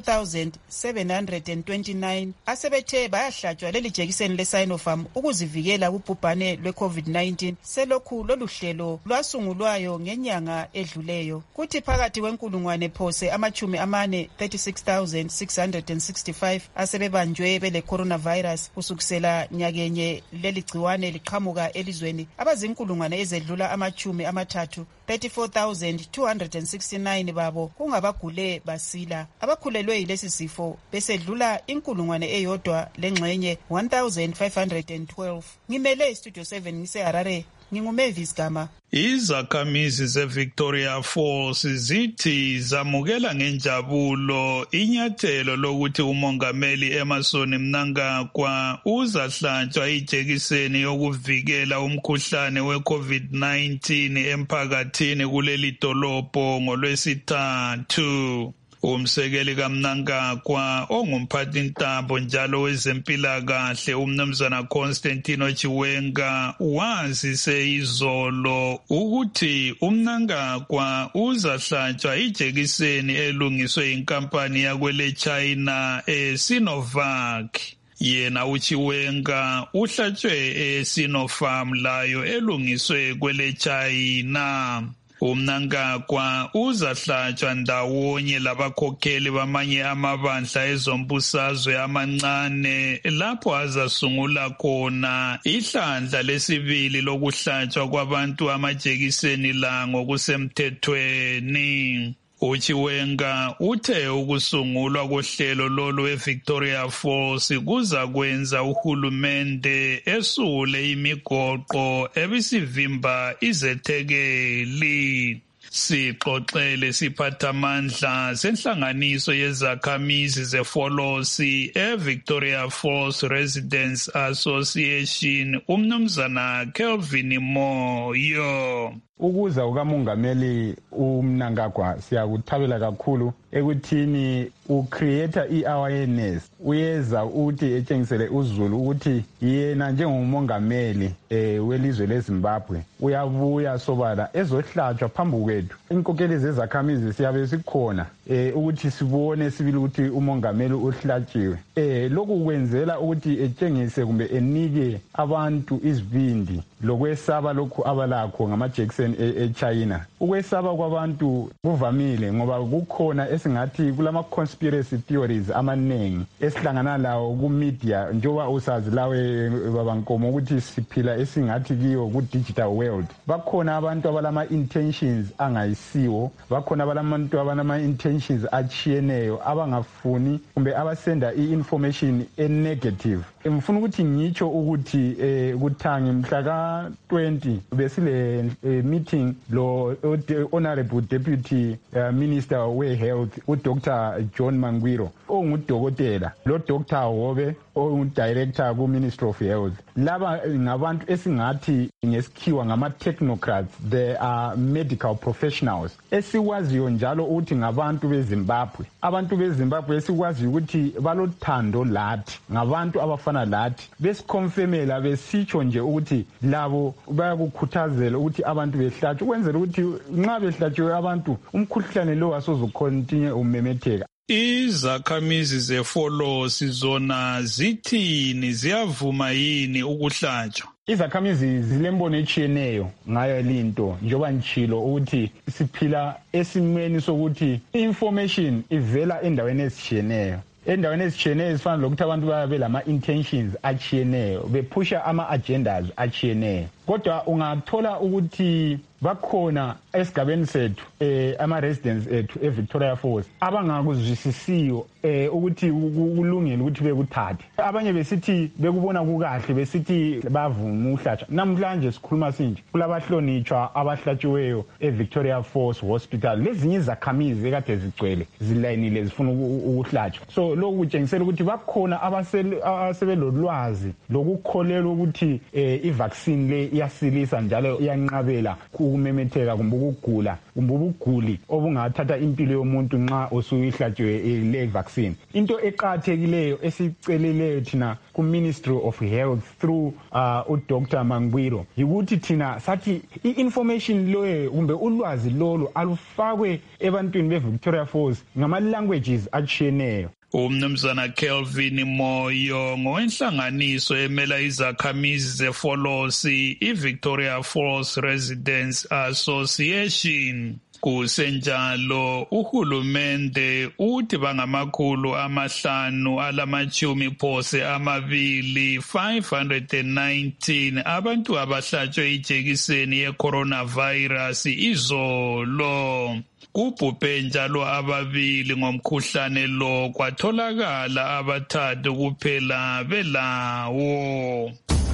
42,729 asebethe bayahlatshwa leli jekiseni le-Sinopharm ukuzivikela kubhubhane lwe-COVID-19 selokhu lolu hlelo lwasungulwayo ngenyanga edluleyo. Kuthi phakathi kwenkulungwane phose 36,665 asebebanjwe bele coronavirus kusukisela nyakenye leli gciwane liqhamuka elizweni abazinkulungwane ezedlula 34,269 babo kungabagule basila abakhulelwe yilesi sifo besedlula inkulungwane eyodwa lengxenye 1,512. Ngimele istudio 7 ngise-Harare nginguMavis Gama. Izakhamizi ze-Victoria Falls zithi zamukela ngenjabulo inyathelo lokuthi umongameli Emmerson Mnangagwa uzahlatshwa ijekiseni yokuvikela umkhuhlane we-COVID-19 emphakathini kuleli dolobho ngoLwesithathu. Umsekeli kaMnangagwa ongumphathintambo njalo wezempilakahle umnumzana Constantino Chiwenga wazise izolo ukuthi uMnangagwa uzahlatshwa ijekiseni elungiswe inkampani yakwele China eSinovac. Yena uChiwenga uhlatshwe eSinopharm layo elungiswe kwele China. uMnangagwa uzahlatshwa ndawonye labakhokheli bamanye amabandla ezombusazwe amancane lapho azasungula khona ihlandla lesibili lokuhlatshwa kwabantu amajekiseni la ngokusemthethweni. uChiwenga uthe ukusungulwa kohlelo lolu eVictoria Falls kuza kwenza uhulumende esule imigoqo ebisivimba izethekeli. Sixoxele siphathamandla senhlanganiso yezakhamizi zefolosi eVictoria Falls Residents Association umnumzana Kelvin Moyo. Ukuza kukamongameli uMnangagwa siyakuthabela kakhulu ekuthini ucreate i-awareness uyeza uthi etshengisele uzulu ukuthi yena njengomongameli welizwe leZimbabwe uyabuya sobala ezohlatshwa phambi kwethu. Inkokheli zezakhamizi siyabe sikhona ukuthi sibone sibili ukuthi umongameli uhlatshiwe. Lokhu kwenzela ukuthi etshengise kumbe enike abantu izibindi lokwesaba lokhu abalakho ngamajekiseni eChina. Ukwesaba kwabantu kuvamile ngoba kukhona esingathi kulama conspiracy theories amanengi esihlangana lawo ku media njoba usazi lawe babankomo ukuthi siphila esingathi kiyo ku digital world. Bakhona abantu abalama intentions angayisiwo, bakhona abantu abanama intentions achiyeneyo abangafuni kumbe abasenda i-information negative ngifuna ukuthi ngitsho ukuthi kuthangi mhla ka-20 besile meeting lo honorable deputy minister we-health uDr John Mangwiro ongudokotela lo Dr Hobe ongudirector ku-Ministry of Health. Laba ngabantu esingathi ngesikhiwa ngama-technocrats, they are medical professionals esikwaziyo njalo ukuthi ngabantu beZimbabwe. Abantu beZimbabwe esikwaziyo ukuthi balothando lathi, ngabantu abafana lathi, besikonfirmela besitsho nje ukuthi labo bayakukhuthazela ukuthi abantu behlatshwe ukwenzela ukuthi nxa behlatshiwe abantu umkhuhlane lo asozokhontinye umemetheka. Izakhamizi zefolosi zona zithini, ziyavuma yini ukuhlatshwa? Izakhamizi zilembono etshiyeneyo ngayo linto njengoba ngichilo ukuthi siphila esimeni sokuthi information ivela endaweni ezitshiyeneyo. Endaweni ezitshiyeneyo ezifana lokuthi abantu bayabe lama-intentions atshiyeneyo, bephusha ama-agendas atshiyeneyo. Kodwa ungathola ukuthi bakhona esigabeni sethu ama-residents ethu eVictoria Falls abangakuzwisisiyo ukuthi kulungile ukuthi bekuthathe. Abanye besithi bekubona kukahle, besithi bavuma uhlatshwa. Namhlanje sikhuluma sinje kulabahlonitshwa abahlatshiweyo eVictoria Falls Hospital. Lezinye izakhamizi ekade zigcwele zilayinile zifuna ukuhlatshwa. So lokhu kutshengisela ukuthi bakhona abasebelolwazi lokukholelwa ukuthi i-vaccine le iyasilisa njalo iyanqabela ukumemetheka kumbe ukugula kumbe ubuguli obungathatha impilo yomuntu nxa usuyihlatshiwe le vaccine. Into eqathekileyo esiceleleyo thina ku-Ministry of Health through uDr Mangwiro yikuthi thina sathi i-information loyo kumbe ulwazi lolo alufakwe ebantwini beVictoria Falls ngama-languages atshiyeneyo. Umnumzana Kelvin Moyo ngowenhlanganiso emela izakhamizi zefolosi iVictoria Falls Residents Association. Kusenjalo uhulumende uthi bangamakhulu 5 alamachumi phose amabili 519 abantu abahlatshwe ijekiseni ye-coronavirus izolo. Kubhubhe njalo ababili ngomkhuhlane lo, kwatholakala abathathu kuphela belawo.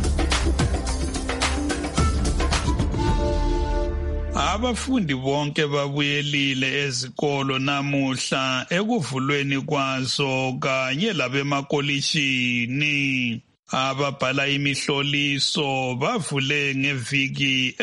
Abafundi bonke babuyelile ezikolo namuhla ekuvulweni kwazo kanye labemakolishini. Ababhala imihloliso bavule ngeviki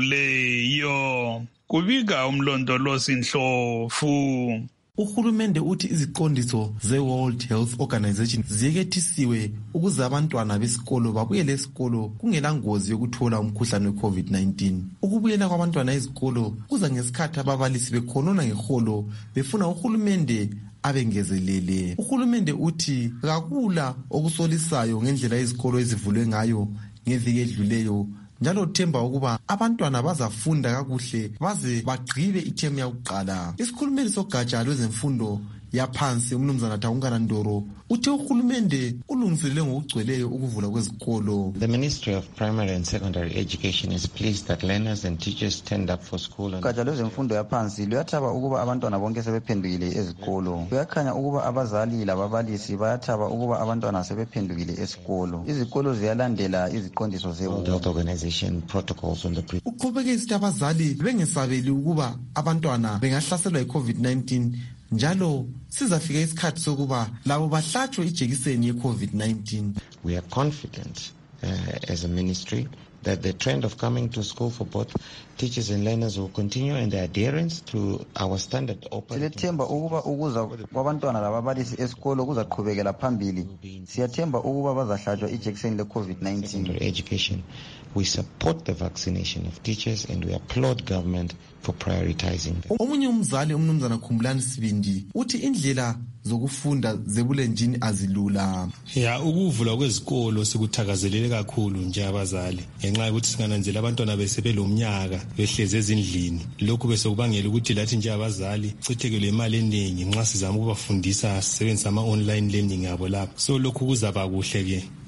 edluleyo. Kubika umlondolozi Ndlovu. Uhulumende uthi iziqondiso ze-World Health Organization ziyekethisiwe ukuze abantwana besikolo babuyele esikolo kungela ngozi yokuthola umkhuhlane we-COVID-19. Ukubuyela kwabantwana ezikolo kuza ngesikhathi ababalisi bekhonona ngeholo befuna uhulumende abengezelele. Uhulumende uthi kakula okusolisayo ngendlela izikolo ezivulwe ngayo ngeviki edluleyo, njalo uthemba ukuba abantwana bazafunda kakuhle baze bagqibe ithemu yakuqala. Isikhulumeli sogatsha lwezemfundo yaphansi umnumzana Taungana Ndoro uthe uhulumende ulungiselele ngokugcweleyo ukuvula kwezikolo. The Ministry of Primary and Secondary Education is pleased that learners and teachers turned up for school. Ugatsha lwezemfundo yaphansi luyathaba ukuba abantwana bonke sebephendukile ezikolo. Kuyakhanya ukuba abazali lababalisi bayathaba ukuba abantwana sebephendukile esikolo. Izikolo ziyalandela iziqondiso ze-World Health Organization protocols on the uqhubeke isithi abazali bengesabeli ukuba abantwana bengahlaselwa yi-COVID-19 njalo sizafika isikhathi sokuba labo bahlatshwe ijekiseni ye-COVID-19. We are confident as a ministry that the trend of coming to school for both teachers and learners will continue and the adherence to our standard operating. Siyathemba ukuba ukuza kwabantwana lababalisi esikolo kuzaqhubekela phambili. Siyathemba ukuba bazahlatshwa ijekiseni le-COVID-19. Education. We support the vaccination of teachers and we applaud government for prioritizing them. Omunye umzali umnumzana Khumbulani Sibindi uthi indlela zokufunda zebulenjini azilula. Ukuvula kwezikolo sikuthakazelele kakhulu nje abazali ngenxa yokuthi singananzela abantwana besebelomnyaka behleze ezindlini. Lokhu bese kubangela ukuthi lathi nje abazali chithekele imali eningi nxa sizama ukubafundisa sisebenzisa ama-online learning yabo lapho. So lokhu kuzaba kuhle ke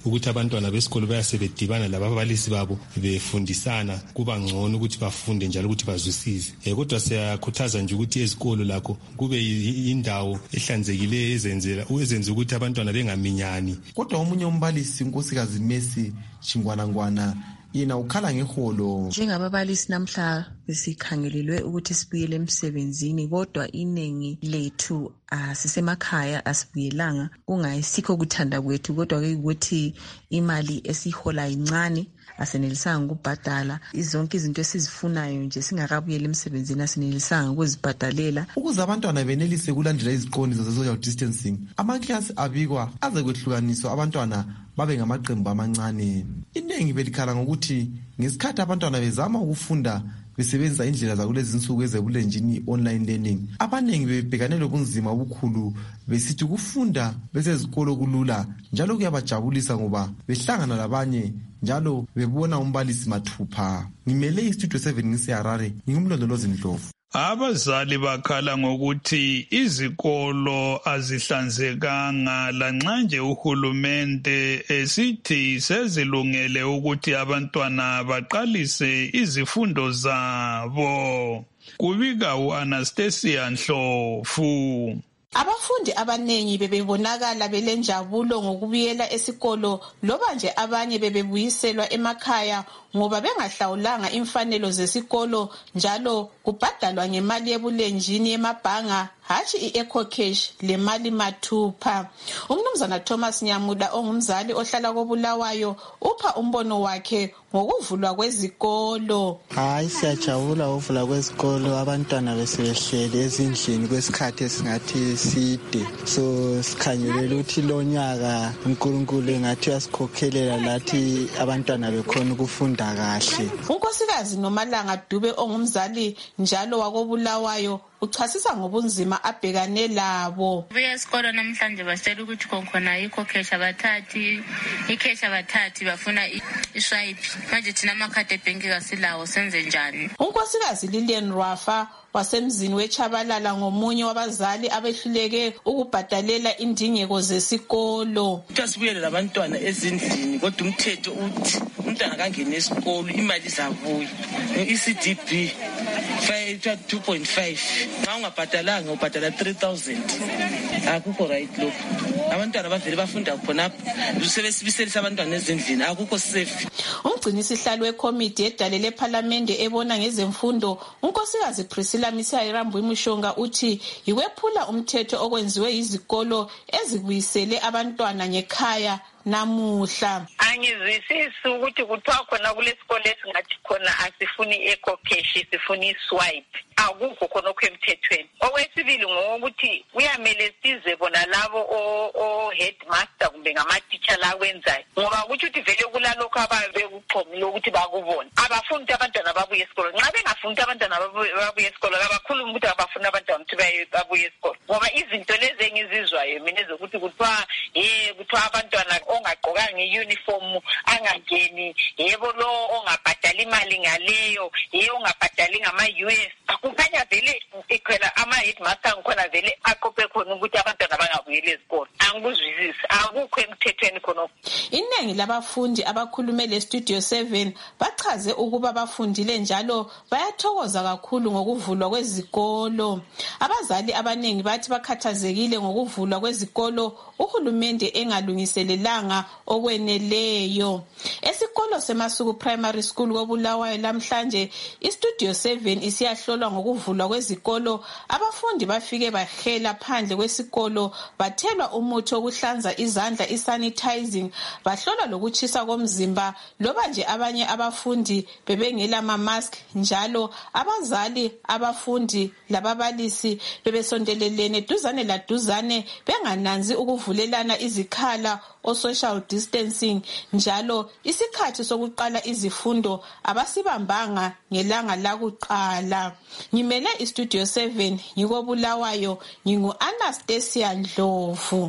ukuthi abantwana besikolo bayasebedibana lababalisi babo befundisana kuba ngcono ukuthi bafunde njalo ukuthi bazwisise. Kodwa siyakhuthaza nje ukuthi ezikolo lakho kube indawo ehlanzekileyo ezenza ukuthi abantwana bengaminyani. Kodwa omunye umbalisi unkosikazi Messi Chingwanangwana yena ukhala ngeholo. Njengababalisi namhla besikhangelelwe ukuthi sibuyele emsebenzini, kodwa iningi lethu sisemakhaya asibuyelanga, kungayisikho ukuthanda kwethu, kodwa ke ukuthi imali esihola incane asenelisanga ukubhadala zonke izinto esizifunayo nje singakabuyela emsebenzini, asenelisanga ukuzibhadalela. Ukuze abantwana benelise kulandela iziqondiso ze-social distancing, amaklasi abikwa aze kwehlukaniswa abantwana babe ngamaqembu amancane. Iningi belikhala ngokuthi ngesikhathi abantwana bezama ukufunda besebenzisa indlela zakulezi insuku ezebulenjini online learning, abaningi bebhekane lobunzima obukhulu besithi ukufunda besezikolo kulula njalo kuyabajabulisa ngoba behlangana labanye njalo bebona umbalisi mathupha. Ngimele iStudio 7 ngiseHarare, ngingumlondolozi Ndlovu. Abazali bakhala ngokuthi izikolo azihlanzekanga lanxa nje uhulumende esithi sezilungele ukuthi abantwana baqalise izifundo zabo. Kubika uAnastasia Ndlovu. Abafundi abanengi bebebonakala belenjabulo ngokubuyela esikolo, loba nje abanye bebebuyiselwa emakhaya ngoba bengahlawulanga imfanelo zesikolo njalo kubhadalwa ngemali yebulenjini yemabhanga, hatshi i-ecocash le mali mathupha. Umnumzana Thomas Nyamuda ongumzali ohlala koBulawayo upha umbono wakhe ngokuvulwa kwezikolo. Hayi, siyajabula ukuvula kwezikolo, abantwana besebehlele ezindlini kwesikhathi esingathi side. So sikhanyelela ukuthi lo nyaka uNkulunkulu engathi uyasikhokhelela lathi abantwana bekhona ukufunda kahle. Unkosikazi Nomalanga Dube ongumzali njalo wakoBulawayo uchasisa ngobunzima abhekane labo. Buya esikolo namhlanje basela ukuthi khona i-cash abathathi bafuna i-swipe. Manje thina amakhadi ebhenki kasilawo, senze njani? Unkosikazi Lilian Rafa wasemzini weChabalala ngomunye wabazali abehluleke ukubhadalela indingeko zesikolo. Sibuyele labantwana ezindlini kodwa umthetho uthi umntwana kangene esikolo imali zabuya. ECDB 2.5 nxa ungabhadalanga ubhadala 3,000. Akukho right lokho. Abantwana bavele bafunda khonapha sebesibiselisa abantwana ezindlini, akukho safe. Umgcinisihlalo wekomiti edalele eParliament ebona ngezemfundo unkosikazi Priscilla Misiyayirambu Mushonga uthi iwephula umthetho okwenziwe izikolo ezibuyisele abantwana ngekhaya namuhla. Angizwisisi ukuthi kuthiwa khona kulesikolo esingathi khona asifuni i-ecocash, sifuni i-swipe. Akukho khona okwemthethweni. Okwesibili ngokuthi kuyamele size bona labo o-headmaster kumbe ngama-teacher la kwenzayo, ngoba kuthi uthi vele kulalokho ababekuxhomile ukuthi bakubona. Abafundi abantwana babuye esikolo. Nxa bengafundi abantwana babuye esikolo, abakhulumi ukuthi abafuna abantwana ukuthi babuye esikolo, ngoba izinto lezi engizizwayo mina ezokuthi kuthiwa abantwana ongagqokanga i-uniform angangeni, yebo lo ongabhadala imali ngaleyo, ongabhadali ngama-US. Akukhanya vele ikhona ama-headmaster ngikhona vele aqophe khona ukuthi abantwana bangabuyeli ezikolo. Angikuzwisisi, akukho emthethweni khonokho. Iningi labafundi abakhulume leStudio 7 bachaze ukuba bafundile njalo bayathokoza kakhulu ngokuvulwa kwezikolo. Abazali abaningi bathi bakhathazekile ngokuvulwa kwezikolo uhulumende engalungiselelanga okweneleyo. Esikolo seMasuku Primary School koBulawayo namhlanje iStudio 7 isiyahlolwa ngokuvulwa kwezikolo. Abafundi bafike bahela phandle kwesikolo bathelwa umuthi wokuhlanza izandla isanitizing, bahlolwa lokutshisa komzimba, loba nje abanye abafundi bebengela ama-mask njalo abazali, abafundi lababalisi bebesondelelene duzane laduzane bengananzi ukuvulelana izikhala o-social distancing njalo isikhathi sokuqala izifundo abasibambanga ngelanga lakuqala. Ngimele iStudio 7 ngikoBulawayo, ngingu-Anastasia Ndlovu.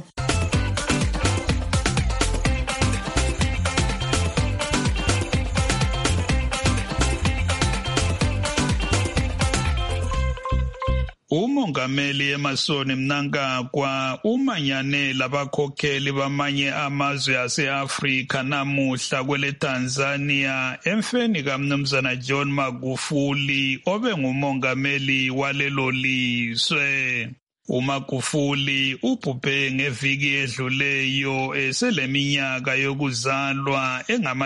Umongameli Emmerson Mnangagwa umanyane labakhokheli bamanye amazwe ase-Afrika namuhla kwele Tanzania emfeni kaMnumzana John Magufuli obengumongameli walelo lizwe. uMagufuli ubhubhe ngeviki edluleyo eseleminyaka yokuzalwa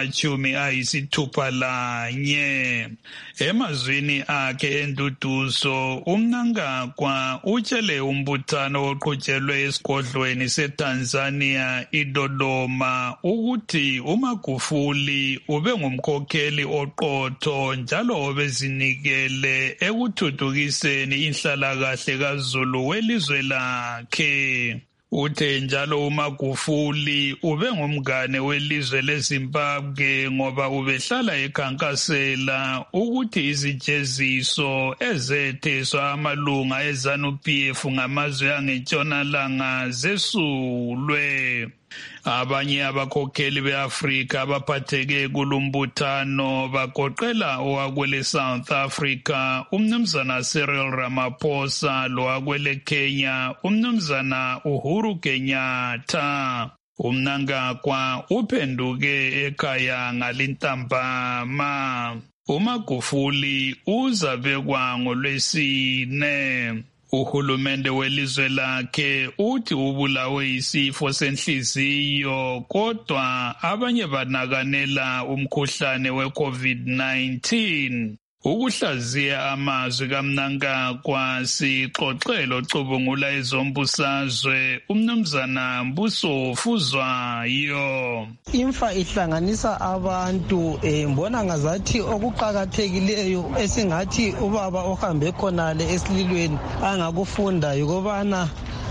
engama-61. Emazwini akhe enduduzo uMnangagwa utshele umbuthano oqhutshelwe esigodlweni seTanzania iDodoma ukuthi uMagufuli ube ngumkhokheli oqotho njalo obezinikele ekuthuthukiseni inhlalakahle kaZulu welizwe lakhe. Uthe njalo uMagufuli ube ngumngane welizwe leZimbabwe ngoba ubehlala ekhankasela ukuthi izijeziso ezetheswa amalunga eZANU-PF ngamazwe angentshonalanga zesulwe. Abanye abakhokheli beAfrika abaphatheke kulumbuthano bagoqela owakwele South Africa uMnumzana Cyril Ramaphosa lowakwele Kenya uMnumzana Uhuru Kenyatta. uMnangagwa uphenduke ekhaya ngalintambama. uMagufuli uzabekwa ngoLwesine. Uhulumende welizwe lakhe uthi ubulawe yisifo senhliziyo kodwa abanye banakanela umkhuhlane we-COVID-19. Ukuhlaziya amazwi kaMnangagwa sixoxelo ocubungula ezombusazwe uMnumzana Mbuso Fuzwayo. Imfa ihlanganisa abantu mbona ngazathi okuqhakathekileyo esingathi ubaba ohambe khonale esililweni angakufunda yikobana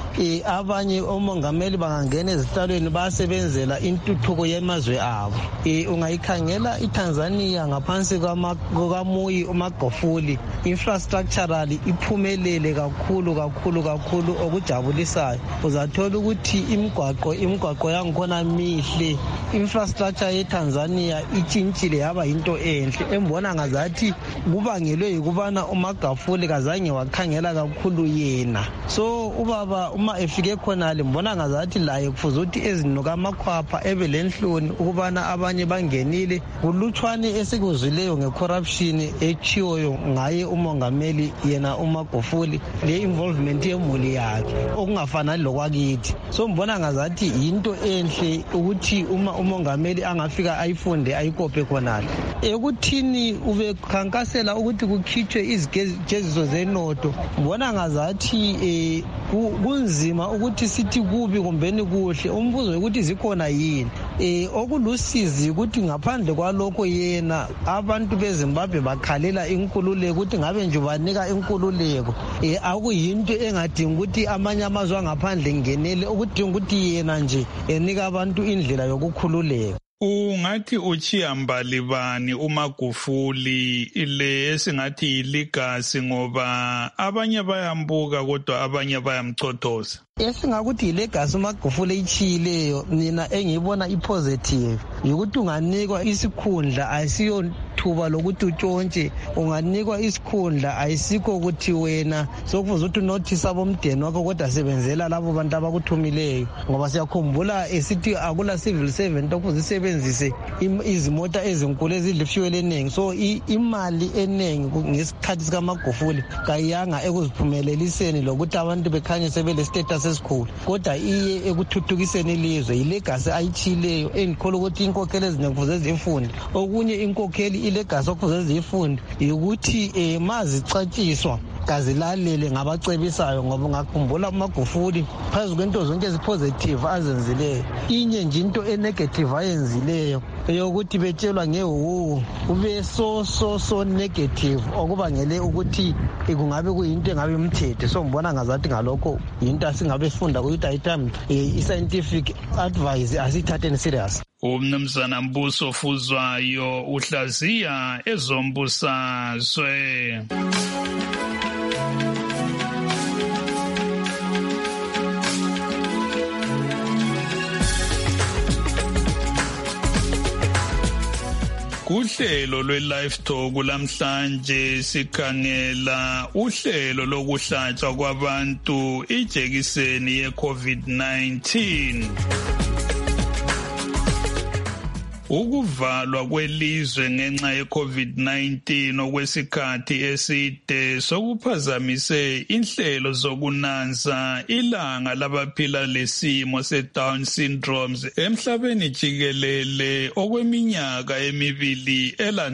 abanye omongameli bangangena ezihlalweni basebenzela intuthuko yemazwe abo. Ungayikhangela iTanzania ngaphansi kukaMuyi uMagufuli infrastructurally iphumelele kakhulu okujabulisayo. Uzathola ukuthi imigwaqo yangikhona mihle. Infrastructure yeTanzania itshintshile yaba yinto enhle embona ngazathi kubangelwe yikubana uMagufuli kazange wakhangela kakhulu yena. So ubaba uma efike khonale mbona ngazathi laye kufuze ukuthi ezinuka amakhwapha ebe lenhloni ukubana abanye bangenile kulutshwane esikuzwileyo ngecorruption echiwoyo ngaye umongameli yena uMagufuli le involvement yemuli yakhe okungafanani lokwakithi. So mbona ngazathi into enhle ukuthi uma umongameli angafika ayifunde ayikophe khonale. Ekuthini ubekhankasela ukuthi kukhitshwe izijeziso zenoto mbona ngazathi kunzima ukuthi sithi kubi kumbeni kuhle. Umbuzo ukuthi zikhona yini okulusizi ukuthi ngaphandle kwalokho yena abantu beZimbabwe bakhalela inkululeko ukuthi ngabe nje banika inkululeko. Akuyinto engadingi ukuthi amanye amazwe angaphandle ngenele ukudinga ukuthi yena nje enika abantu indlela yokukhululeka. Ungathi uchiya mbali bani uMagufuli ile esingathi iligasi ngoba abanye bayambuka kodwa abanye bayamchothoza? Esingakuthi ilegacy uMagufuli ichiyileyo mina engiyibona ipositive ukuthi unganikwa isikhundla ayisiyo thuba lokuthi utshontshe. Unganikwa isikhundla ayisikho ukuthi wena sokufuze ukuthi unothise abomdeni wakho kodwa sebenzela labo bantu abakuthumileyo ngoba siyakhumbula esithi akula civil servant okufuze isebenzise izimota ezinkulu ezidlifuel eningi. So imali eningi ngesikhathi sikaMagufuli kayiyanga ekuziphumeleliseni lokuthi abantu bekhanye sebele status esikhulu kodwa iye ekuthuthukiseni ilizwe. Ilegacy ayichileyo engikholwa ukuthi inkokheli ezinengi kufuze zifunde. Okunye inkokheli ilegacy okufuze zifunde ukuthi mazicatshiswa kazilalele ngabacebisayo ngoba ngakhumbula uMagufuli phezu kwento zonke ezipositive azenzileyo inye nje into enegative ayenzileyo eyokuthi betshelwa ngewu ube so negative okubangele ukuthi kungabe kuyinto engabe imthethe. So ngibona ngazathi ngalokho yinto asingabe sifunda ukuthi ayitime i-scientific advice asithatheni serious. uMnumzana Mbuso Fuzwayo uhlaziya ezombusazwe. Kuhlelo lwe-Live Talk lamhlanje sikhangela uhlelo lokuhlatshwa kwabantu ijekiseni ye-COVID-19. Ukuvalwa kwelizwe ngenxa ye-COVID-19 okwesikhathi eside sokuphazamise inhlelo zokunanza ilanga labaphila lesimo se-Down syndromes emhlabeni jikelele okweminyaka emibili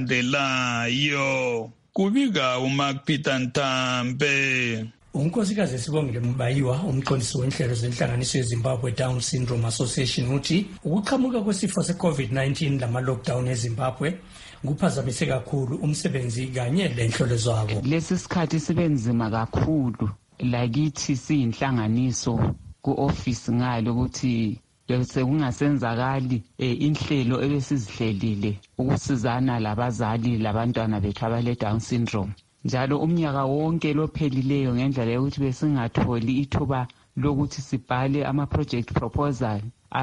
elandelayo. Kubika uMark Peter Ntambe. Unkosikazi Sibongile Mbayiwa, umqondisi wenhlelo zenhlanganiso yeZimbabwe Down Syndrome Association, uthi ukuqhamuka kwesifo se-COVID-19 lama-lockdown eZimbabwe kuphazamise kakhulu umsebenzi kanye lenhlolo zabo. Lesi sikhathi sibenzima kakhulu lakithi siyinhlanganiso ku-office ngalo ukuthi sekungasenzakali inhlelo ebesizihlelile ukusizana labazali labantwana bethu abale-Down syndrome. Njalo umnyaka wonke lophelileyo ngendlela yokuthi besingatholi ithuba lokuthi sibhale ama-project proposal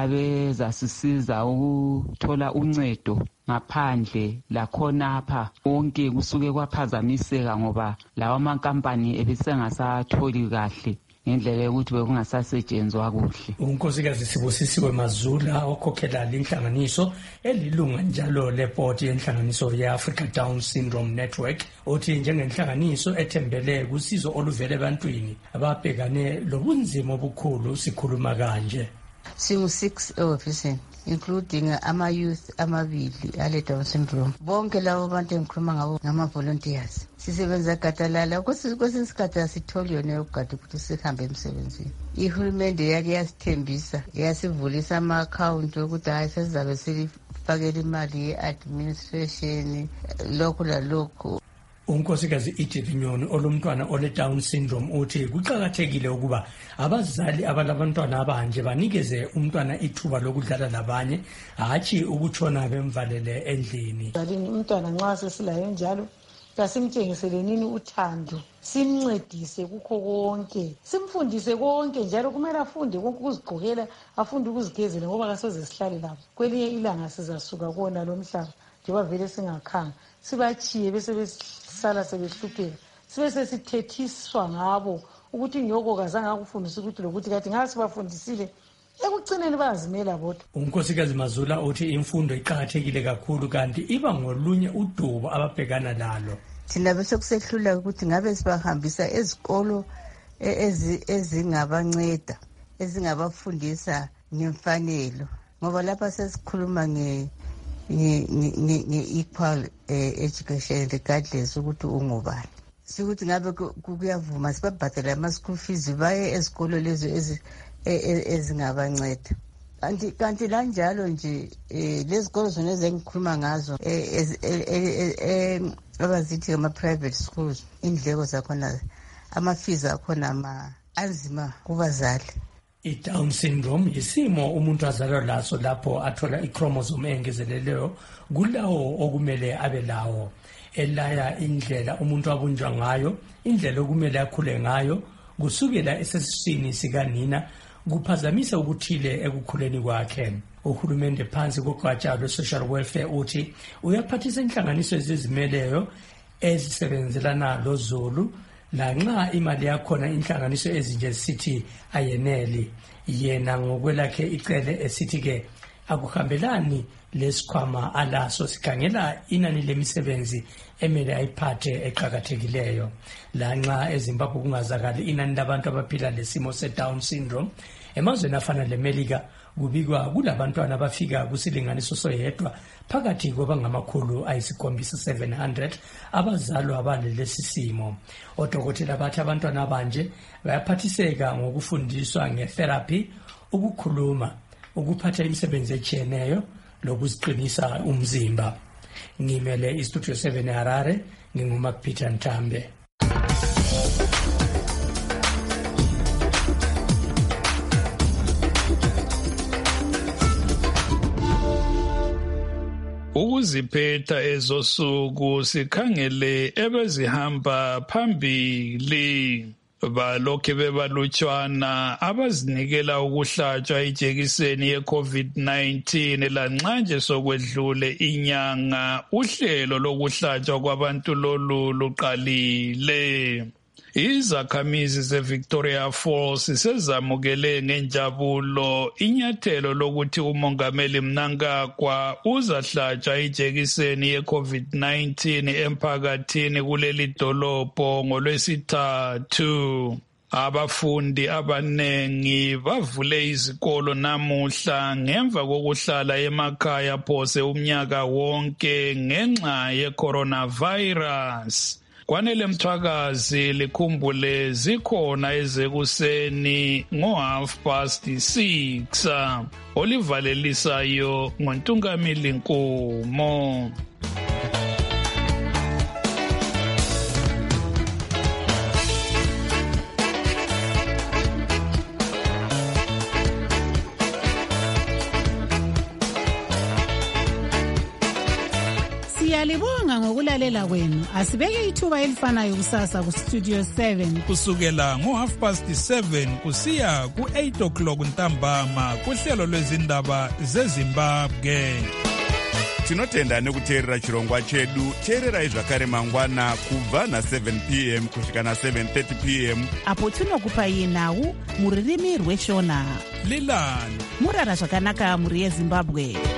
abezasisiza ukuthola uncedo ngaphandle lakhonapha konke kusuke kwaphazamiseka ngoba lawa amankampani ebesengasatholi kahle ngendlela yokuthi bekungasasetshenzwa kuhle. Unkosikazi Sibusisiwe Mazula okhokhela inhlanganiso elilunga njalo le-board yenhlanganiso ye-Africa Down Syndrome Network uthi njengenhlanganiso ethembele kusizo oluvele ebantwini ababhekane lobunzima obukhulu sikhuluma kanje. Singu-6 ehofisini including ama-youth amabili ale-Down syndrome. Bonke labo bantu engikhuluma ngabo ngama-volunteers. Sisebenza gadalala kwesinye isikhathi asitholi yona yokugada ukuthi sihambe emsebenzini. Ihulumende yake yasithembisa yasivulisa ama-akhawunti ukuthi hayi sesizabe silifakela imali ye-administration lokhu lalokhu. Unkosikazi Edith Nyoni olumntwana ole-Down syndrome uthi kuqakathekile ukuba abazali abalabantwana abanje banikeze umntwana ithuba lokudlala labanye hatshi ukutshona bemvalele endlini. Umntwana nxa sesilayo njalo kasimtshengiselenini uthando, simncedise kukho konke, simfundise konke njalo kumele afunde konke ukuzigqokela, afunde ukuzigezela ngoba kasoze sihlale lapho. Kwelinye ilanga sizasuka kona lo mhlaba njengoba vele singakhanga sibachiye bese besala sebehlupheka sibe sesithethiswa ngabo ukuthi nyoko kazange akufundisa ukuthi lokuthi kathi ngasibafundisile ekugcineni bayazimela bodwa. Unkosikazi Mazula uthi imfundo iqakathekile kakhulu kanti iba ngolunye udubo ababhekana lalo. Thina bese kusehlula ukuthi ngabe sibahambisa ezikolo ezingabanceda ezingabafundisa ngemfanelo ngoba lapha sesikhuluma nge-equal education regardless ukuthi ungubani. Sikuthi ngabe kuyavuma sibabhadala ama-school fees baye ezikolo lezo ezingabanceda. Kanti lanjalo nje lezikolo zona ezengikhuluma ngazo abazithi ama-private schools indleko zakhona ama-fees akhona anzima kubazali. I-Down syndrome yisimo umuntu azalwa laso lapho athola i-chromosome engezeleleyo kulawo okumele abe lawo elaya indlela umuntu abunjwa ngayo, indlela okumele akhule ngayo kusukela esesiswini sikanina kuphazamisa ukuthile ekukhuleni kwakhe. Uhulumende phansi kogatsha lwe-social welfare uthi uyaphathisa inhlanganiso ezizimeleyo ezisebenzelana loZulu lanxa imali yakhona inhlanganiso ezinje zisithi ayeneli. Yena ngokwelakhe icele esithi-ke akuhambelani lesikhwama alaso sikhangela inani lemisebenzi emele ayiphathe eqakathekileyo. Lanxa eZimbabwe kungazakali inani labantu abaphila lesimo se-Down syndrome, emazweni afana leMelika kubikwa kulabantwana abafika kusilinganiso soyedwa phakathi kwabangamakhulu ayisikhombisa 700 abazalwa abalelesi simo. Odokotela bathi abantwana abanje bayaphathiseka ngokufundiswa nge-therapy, ukukhuluma, ukuphatha imisebenzi etshiyeneyo lokuziqinisa umzimba. Ngimele iStudio 7 Harare, nginguMark Peter Ntambe. Ukuziphetha ezosuku sikhangele ebezihamba phambili. balokhe bebalutshwana abazinikela ukuhlatshwa ijekiseni ye-COVID-19 lanxa nje sokwedlule inyanga uhlelo lokuhlatshwa kwabantu lolu luqalile. Izakhamizi ze-Victoria Falls sezamukele ngenjabulo inyathelo lokuthi umongameli Mnangagwa uzahlatshwa ijekiseni ye-COVID-19 emphakathini kuleli dolobho ngoLwesithathu. Abafundi abanengi bavule izikolo namuhla ngemva kokuhlala emakhaya phose umnyaka wonke ngenxa ye-coronavirus. Kwanele Mthwakazi likhumbule zikhona ezekuseni ngo6:30 olivalelisayo ngoNtungamili Nkumo. Siyalibonga ngokulalela kwenu. Asibeke ithuba elifanayo kusasa ku Studio 7 kusukela ngo7:30 kusiya ku8 ntambama kuhlelo lwezindaba zeZimbabwe. Tinotenda nekuteerera chirongwa chedu. Teererai zvakare mangwana kubva na7 p.m. kusvika na7:30 p.m. apo tinokupai nhau muririmi rweshona. Lilani murara zvakanaka muri yeZimbabwe.